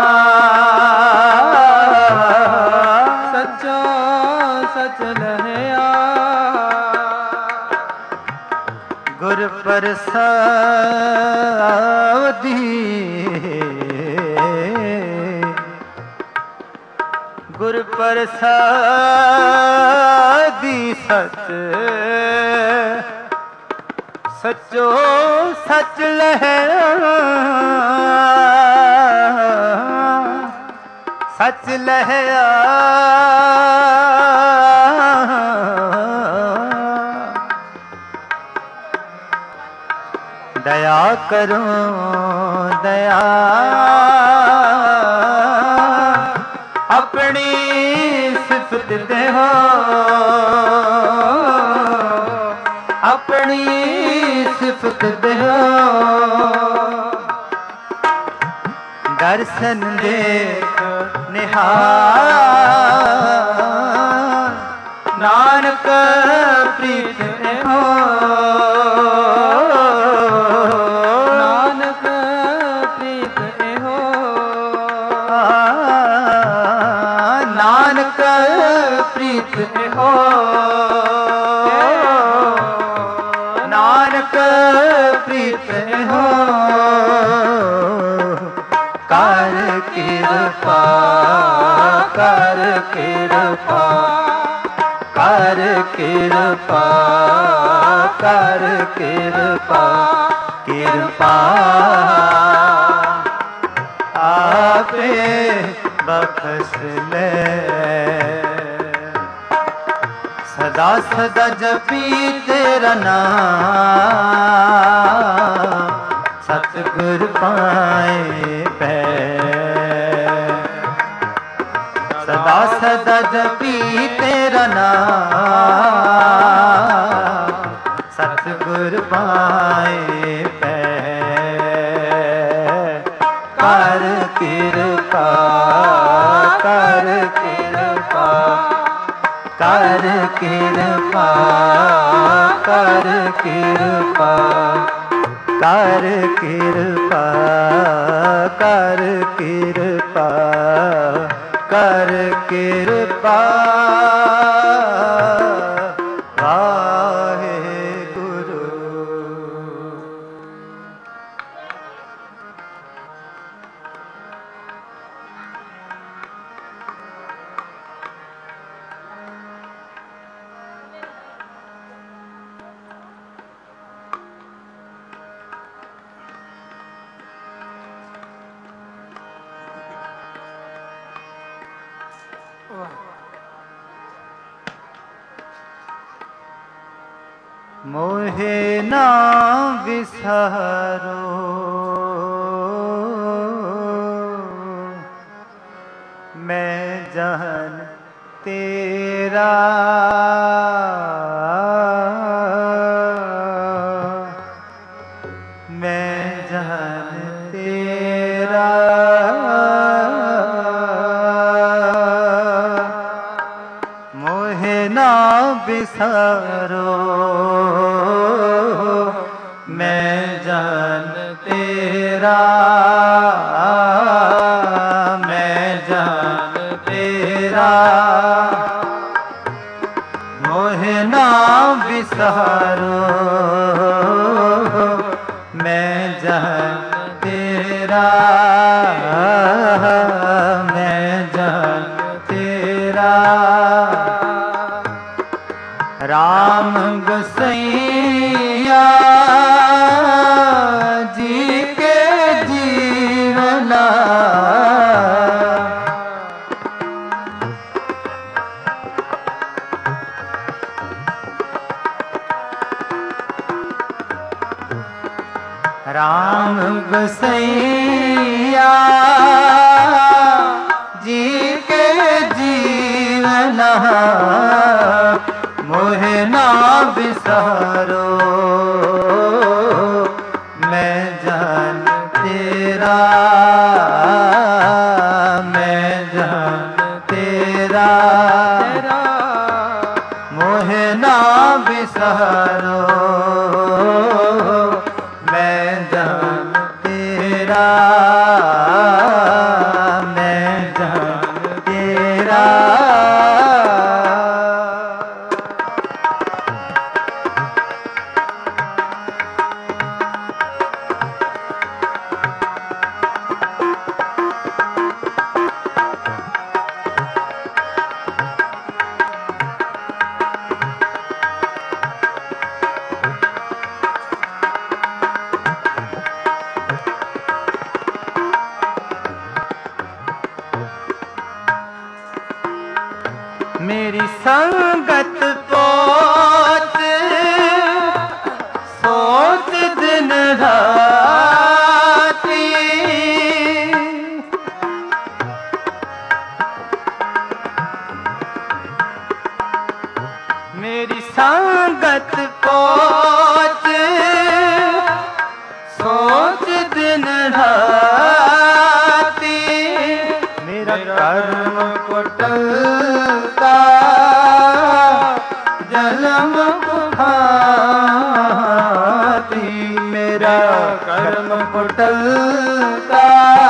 ਸਚੋ ਸਚ ਲਹਿਆ ਗੁਰ ਪ੍ਰਸਾਦੀ ਗੁਰ ਪ੍ਰਸਾਦੀ ਸਚ ਸਚੋ ਸਚ ਲਹਿਆ ਸਚ ਲਹਿਆ ਦਇਆ ਕਰੋ ਦਇਆ ਆਪਣੀ ਸਿਫਤ ਦੇਹੋ ਆਪਣੀ ਸਿਫਤ ਦੇਹੋ ਦਰਸ਼ਨ ਦੇਖ ਨਿਹਾਲ ਨਾਨਕ ਪ੍ਰੀਤ ਹੋ ਨਾਨਕ ਪ੍ਰੀਤ ਇਹੋ ਨਾਨਕ ਪ੍ਰੀਤ ਇਹੋ ਨਾਨਕ ਪ੍ਰੀਤ ਇਹੋ ਕਰ ਕਿਰਪਾ ਕਰ ਕਿਰਪਾ ਕਰ ਕਿਰਪਾ ਕਰ ਕਿਰਪਾ ਕਿਰਪਾ ਆ आपे बख्श ले। सदा सदा जपी तेरा नाम सतगुर पाए पै। सदा सदा जपी तेरा नाम सतगुर पाए पै। कर कृपा कर कृपा कर कृपा कर कृपा कर कृपा कर कृपा कर कृपा वाहेगुरु। मोहे ना विसारो मैं जान तेरा। मैं जान तेरा मोहे ना बिसारो। मैं जान तेरा मैं जान तेरा मोहे ना बिसारो। मैं जान तेरा मैं जान तेरा। राम गोसैया जी के जीवना। राम गोसैया जी के जीवना मोहे ना बिसारो। मैं जान तेरा मैं जान तेरा मोहे ना बिसारो। मैं जान तेरा मैं जान तेरा। मेरी संगत पोत सोच दिन राती। मेरी संगत पोत सोच दिन राती। मेरा कर्म कुटलता जन्म भांति। मेरा कर्म कुटलता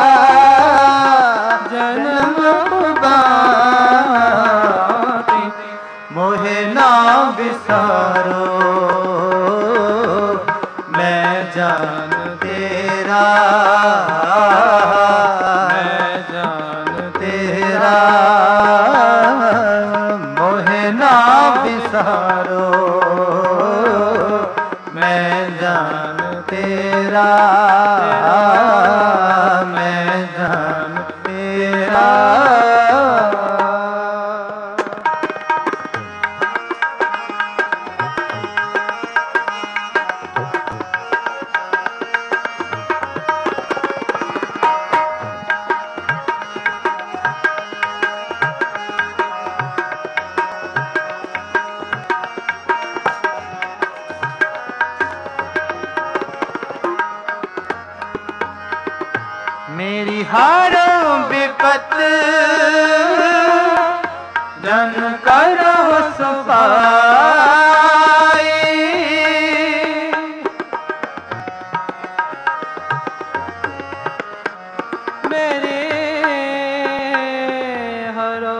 जन्म भांति। मोहे ना बिसारो मैं जान तेरा मैं जान तेरा मोहे ना बिसारो। मैं जान तेरा मैं जान तेरा। मेरी हर विपत जन करो सफाई। मेरे हरो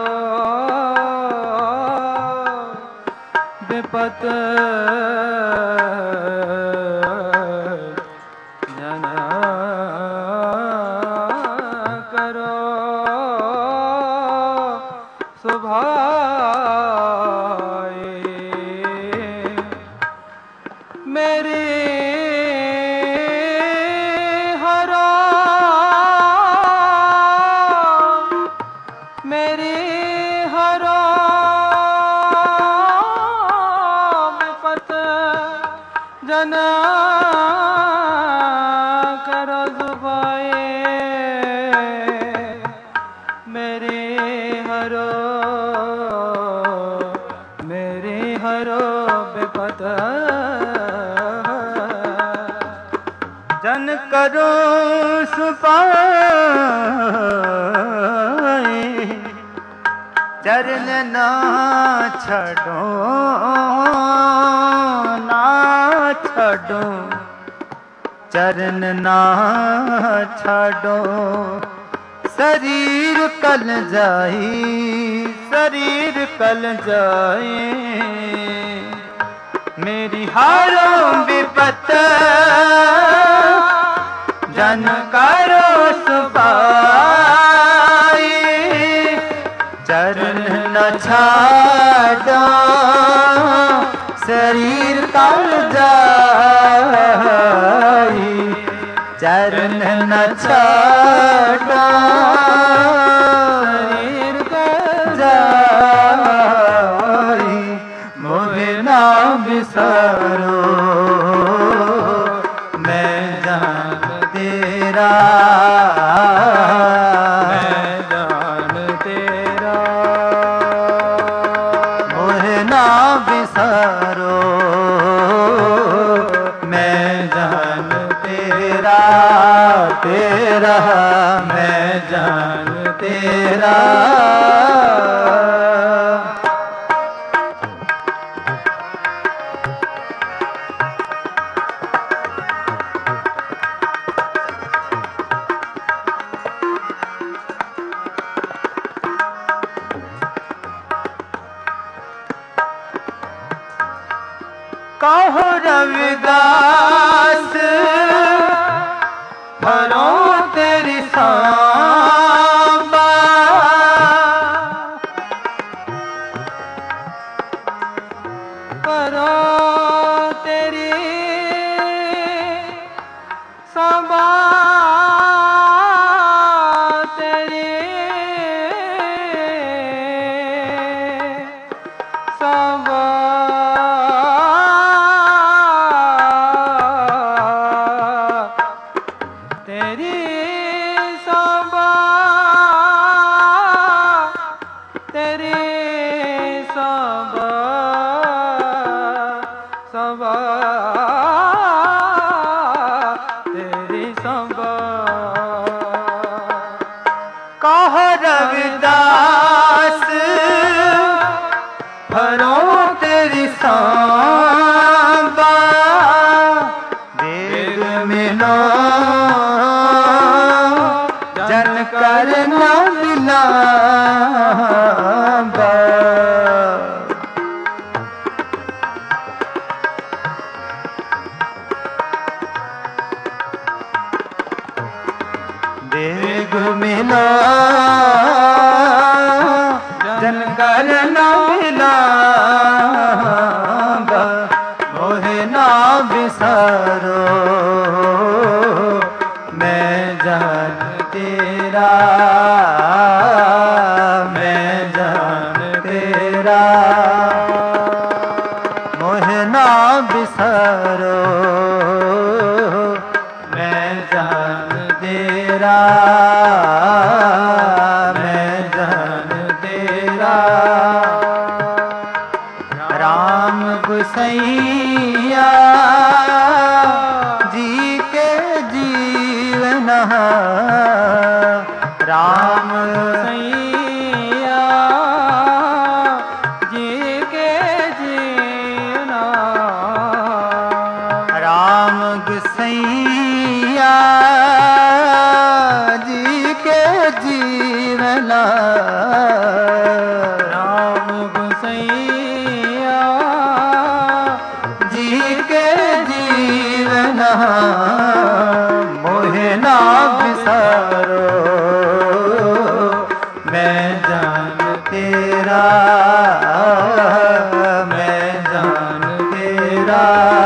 विपत जन करो सुभाए। मेरे हरो मेरे हरो विपत जन करो सुभाए। मेरे हरो मेरे हरो विपत जन करो सुपाए। चरण ना छड़ो ना छड़ो चरण ना छड़ो। शरीर कल जाए शरीर कल जाए। मेरी हर विपत जन करो सुपाई। चरण न छाड़ो शरीर कल जाए। चरण न छाड़ो शरीर कल जाए। मोहे ना बिसारो मैं जान तेरा। मैं जान तेरा। मोहे ना बिसारो मैं जान तेरा। तेरा मैं जान तेरा। कहो रविदास भरो तेरी सांबा। करो तेरी सांबा तेरी सांबा। तेरी सांबा तेरी सांबा सांबा तेरी सांबा। कहो रविदास भरो तेरी सांबा। देव मिलो जन कर न मिलावा। देव मिलो जन कर न मिलावा। मोहे ना बिसारो मैं जान तेरा। मैं जान तेरा। मोहे ना बिसारो मैं जान तेरा। मैं जान तेरा। राम गुसैया जी के जीवन राम सैया जी के जीना राम गुसैया जी के जीवना राम गुसैया जी के जीवना मोहे ना बिसारो मैं जान तेरा मैं जान तेरा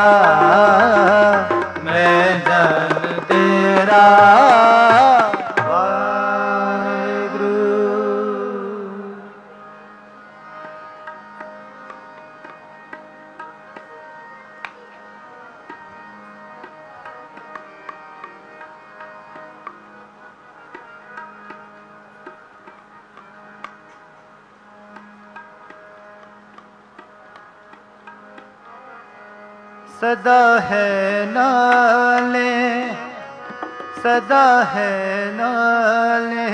मैं जान तेरा वाहिगुरु। सदा है नाले सदा है नाले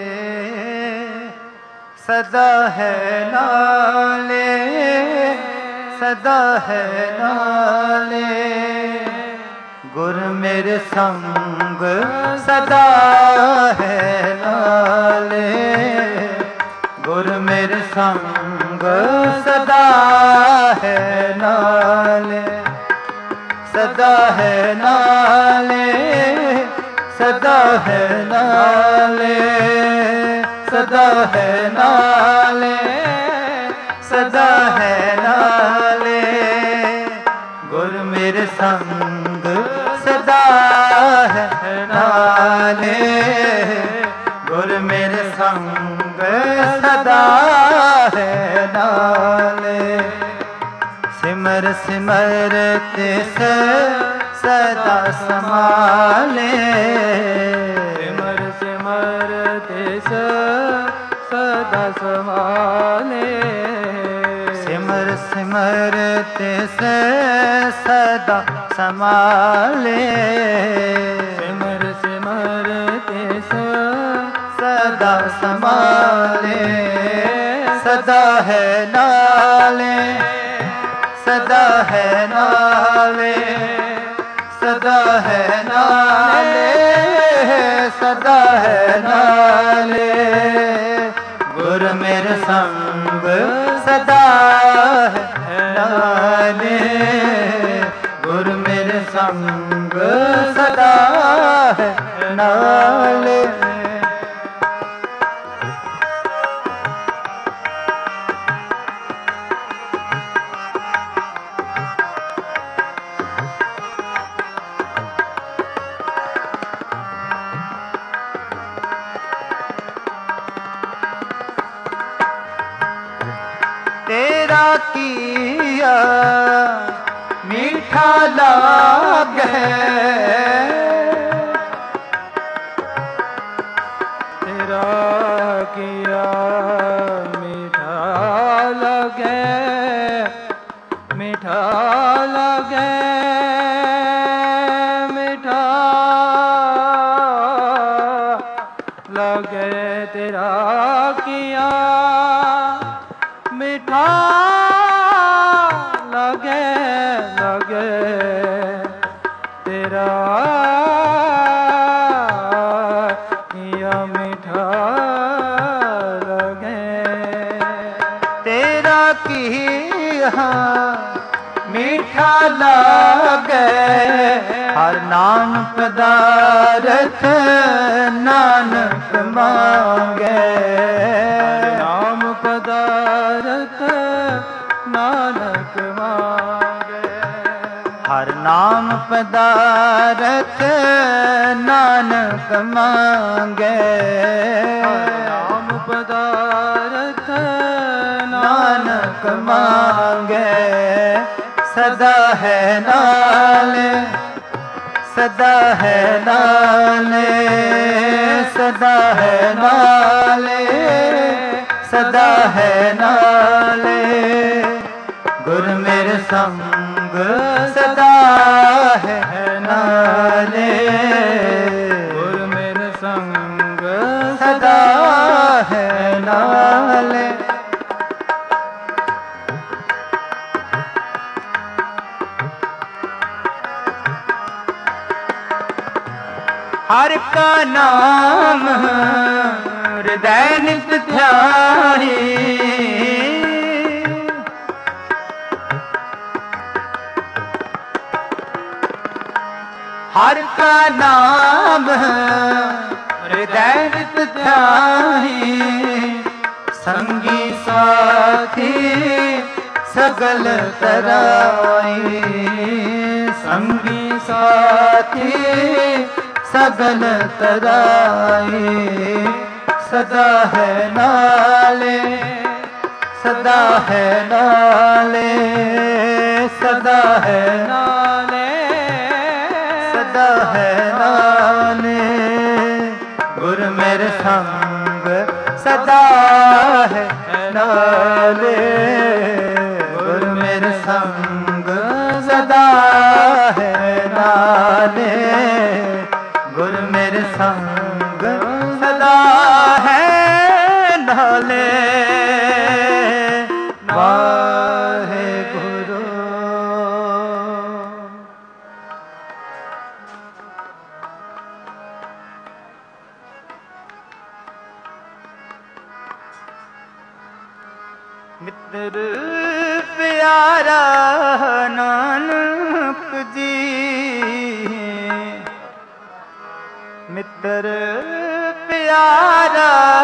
सदा है नाले सदा है नाले गुर मेरे संग सदा है नाले गुर मेरे संग सदा है नाले सदा है नाले सदा है नाले सदा है नाले सदा है नाले गुर मेरे संग सदा है नाले गुर मेरे संग सदा है नाले सिमर सिमर तिस सदा समाले सिमर सिमर तिस सदा समाले सिमर सिमर तिस सदा समाले सिमर सिमर तिस सदा समाले सदा है नाले सदा है नाले सदा है नाले सदा है नाले गुर मेरे संग सदा है नाले गुर मेरे संग सदा है नाले तेरा किया मीठा लागे तेरा किया मीठा लगे मीठा लगे मीठा लगे तेरा किया मीठा लगे लगे तेरा किया मीठा लगे तेरा किया मीठा लागे हर नाम पदारथ नानक मांगे नाम पदारथ नानक मांगे हर नाम पदारथ नानक मांगे नाम पदारथ नानक मांगे सदा है नाले सदा है नाले सदा है नाले सदा है नाले गुर मेरे संग सदा है नाले गुर मेरे संग सदा हर का नाम हृदय नित ध्याए, हर का नाम हृदय नित ध्याए, संगी साथी सगल तराए, संगी साथी सगल तराए, सदा है नाले, सदा है नाले, सदा है नाले, सदा है नाले, गुर मेरे संग सदा है नाले, गुर मेरे संग सदा है नाले, गुर मेरे संग सदा है नाले, वाहे गुरु। मित्र प्यारा नानक जी, मित्र प्यारा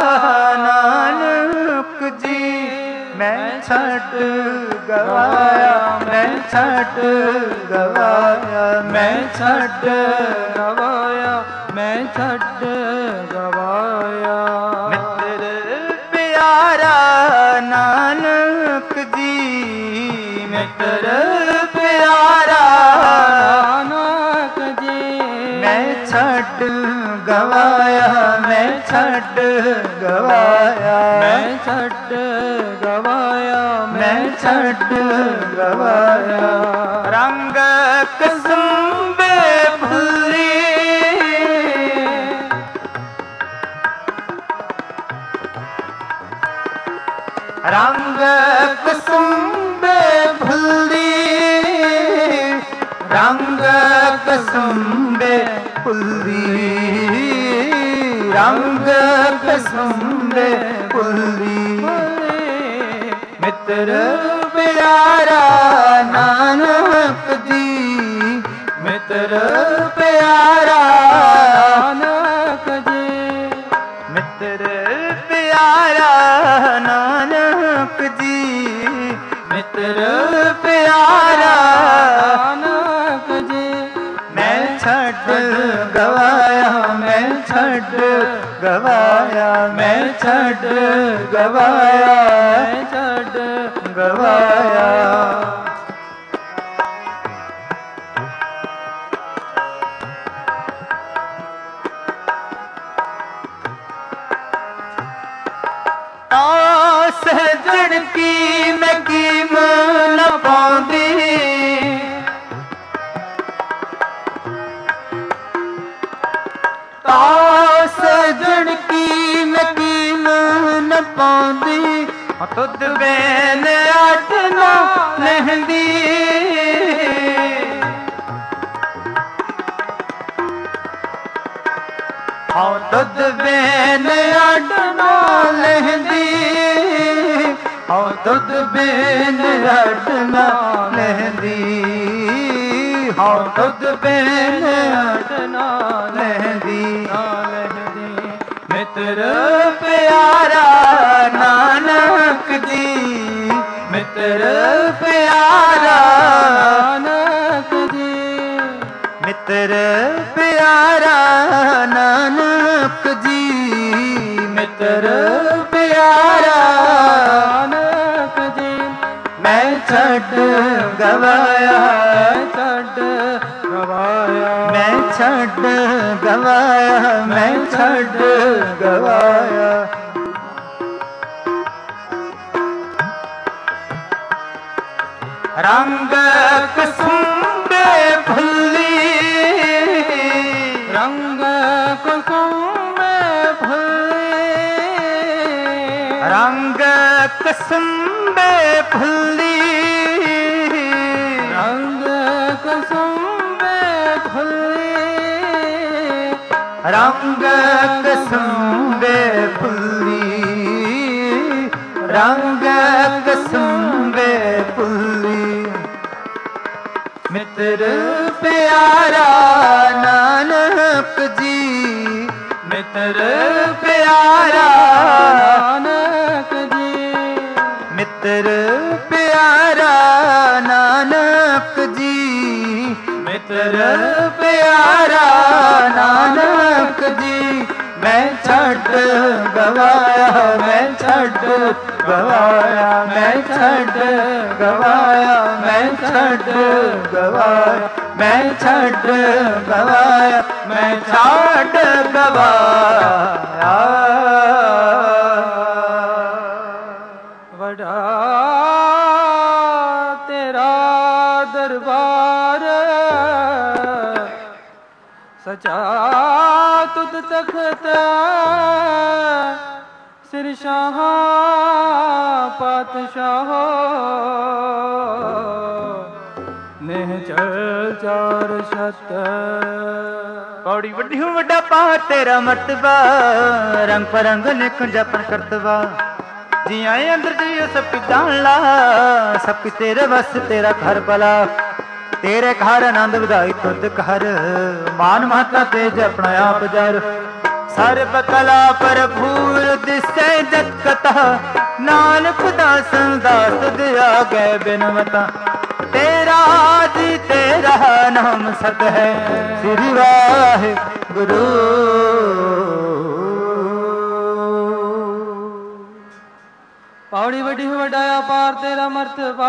नानक जी, मैं छठ गवाया, मैं छठ गवाया, मैं छठ गवाया, मैं छठ गवाया, मित्र प्यारा नानक जी, मित्र प्यारा नानक जी, मैं छठ गवाया, मैं छठ गवाया, मैं छठ गवाया, मैं छठ गवाया, रंग कसुम्बे फुल्ली, रंग कसुम्बे फुल्ली, रंग कसुम्बे फुल्ली, रंग कसुम्बे फुल्ली, मित्र प्यारा नानक जी, मित्र प्यारा नानक जी, मित्र प्यारा नानक जी, मित्र प्यारा नानक जी, मैं छठ गवाया, मैं छठ गवाया, मैं छठ गवाया, मैं छठ गवाया, सहजन की मैं कीम न पाਉਂਦੀ, ता सहजन की मैं कीम न पाਉਂਦੀ, तुद बैन अट न लहंदी, हाँ तुद बैन अट न लहंदी, हाँ तुद बैन अट न लहंदी, हाँ तुद बैन अट न लहंदी, मित्र प्यारा नानक जी, मित्र प्यारा नानक जी, मित्र प्यारा नानक जी, मित्र प्यारा नानक जी, मैं छठ गवाया, छठ गवाया, मैं छठ गवाया, मैं छठ गवाया, रंग कुसुम्बे फुल्ली, रंग कुसुम्बे फुल्ली, रंग कुसुम्बे फुल्ली, रंग कुसुम्बे फुल्ली, रंग कसुंबे फुल्ली, रंग कसुंबे फुल्ली। मित्र प्यारा नानक जी, मित्र प्यारा नानक जी, मित्र प्यारा नानक जी, मित्र प्यारा नानक जी। मैं छड़ गवाया, मैं छड़ गवाया, मैं छड़ गवाया, मैं छड़ गवाया, मैं छड़ गवाया, मैं छड़ गवाया। वड़ा तेरा दरबार सचा तुद तखत, सिर शाह पातशाह नेह चल चार शत। पौड़ी वड्डी हूँ वड्डा पा तेरा मर्तबा, रंग परंग निख जपन करतबा। जी आए अंदर जी सब जान ला, सब तेरे बस तेरा घर भला। तेरे घर आनंद विधाई तुद घर, मान महता तेज अपना आप जर। सर्ब कला भरपूर दिसे जत कथा, नानक दासन दास तुद आगे बिनवता। तेरा जी तेरा नाम सत है, श्री वाहे गुरु। पौड़ी वड्डी वड्डाया पार तेरा मर्तबा,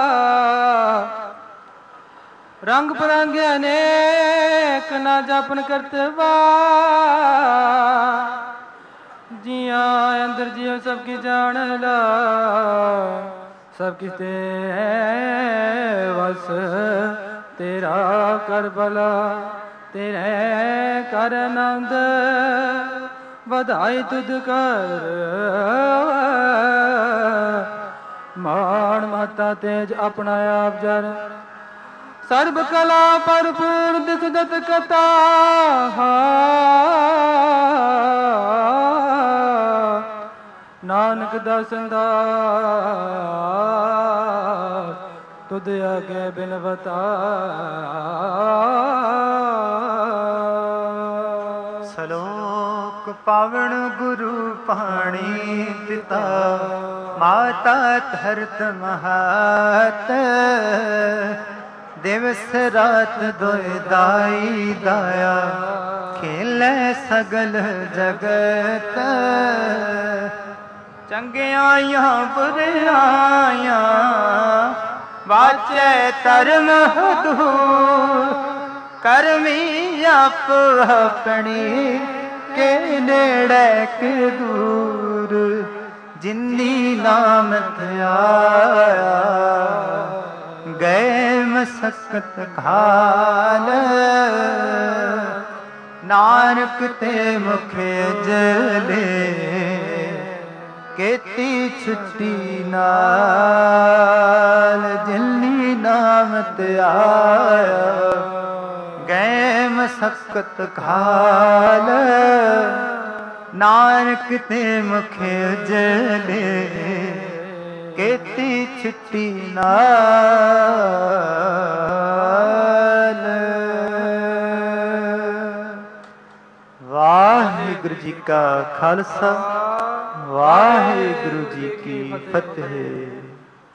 रंग बिरंगे अनेक ना जापन करतबा। जिया अंदर जियो सबकी जान ला, सब किते वस तेरा कर भला। तेरे कर आनंद बधाई तुद कर, मान माता तेज अपना आप जर। सर्ब कला भरपूर दिस दत कथा, नानक दासन दास तुद आगे बिनवता। सलोक पावण गुरु पाणी पिता, माता धरत महात। दिवस रात दोए दाई दाया, खेले सगल जगत। चंगियां बुरियां वाचे धर्म दूर, करमी आप अपनी के नेड़े के दूर। जिन्नी नाम ध्याया गए मसकत खाल, नानक ते मुख जले केती छुट्टी नाल। जिन्नी नाम त्याया गए मसकत खाल, नानक ते मुख जले केती छुट्टी नाल। वाहिगुरु जी का खालसा, वाहिगुरु जी की फतेह।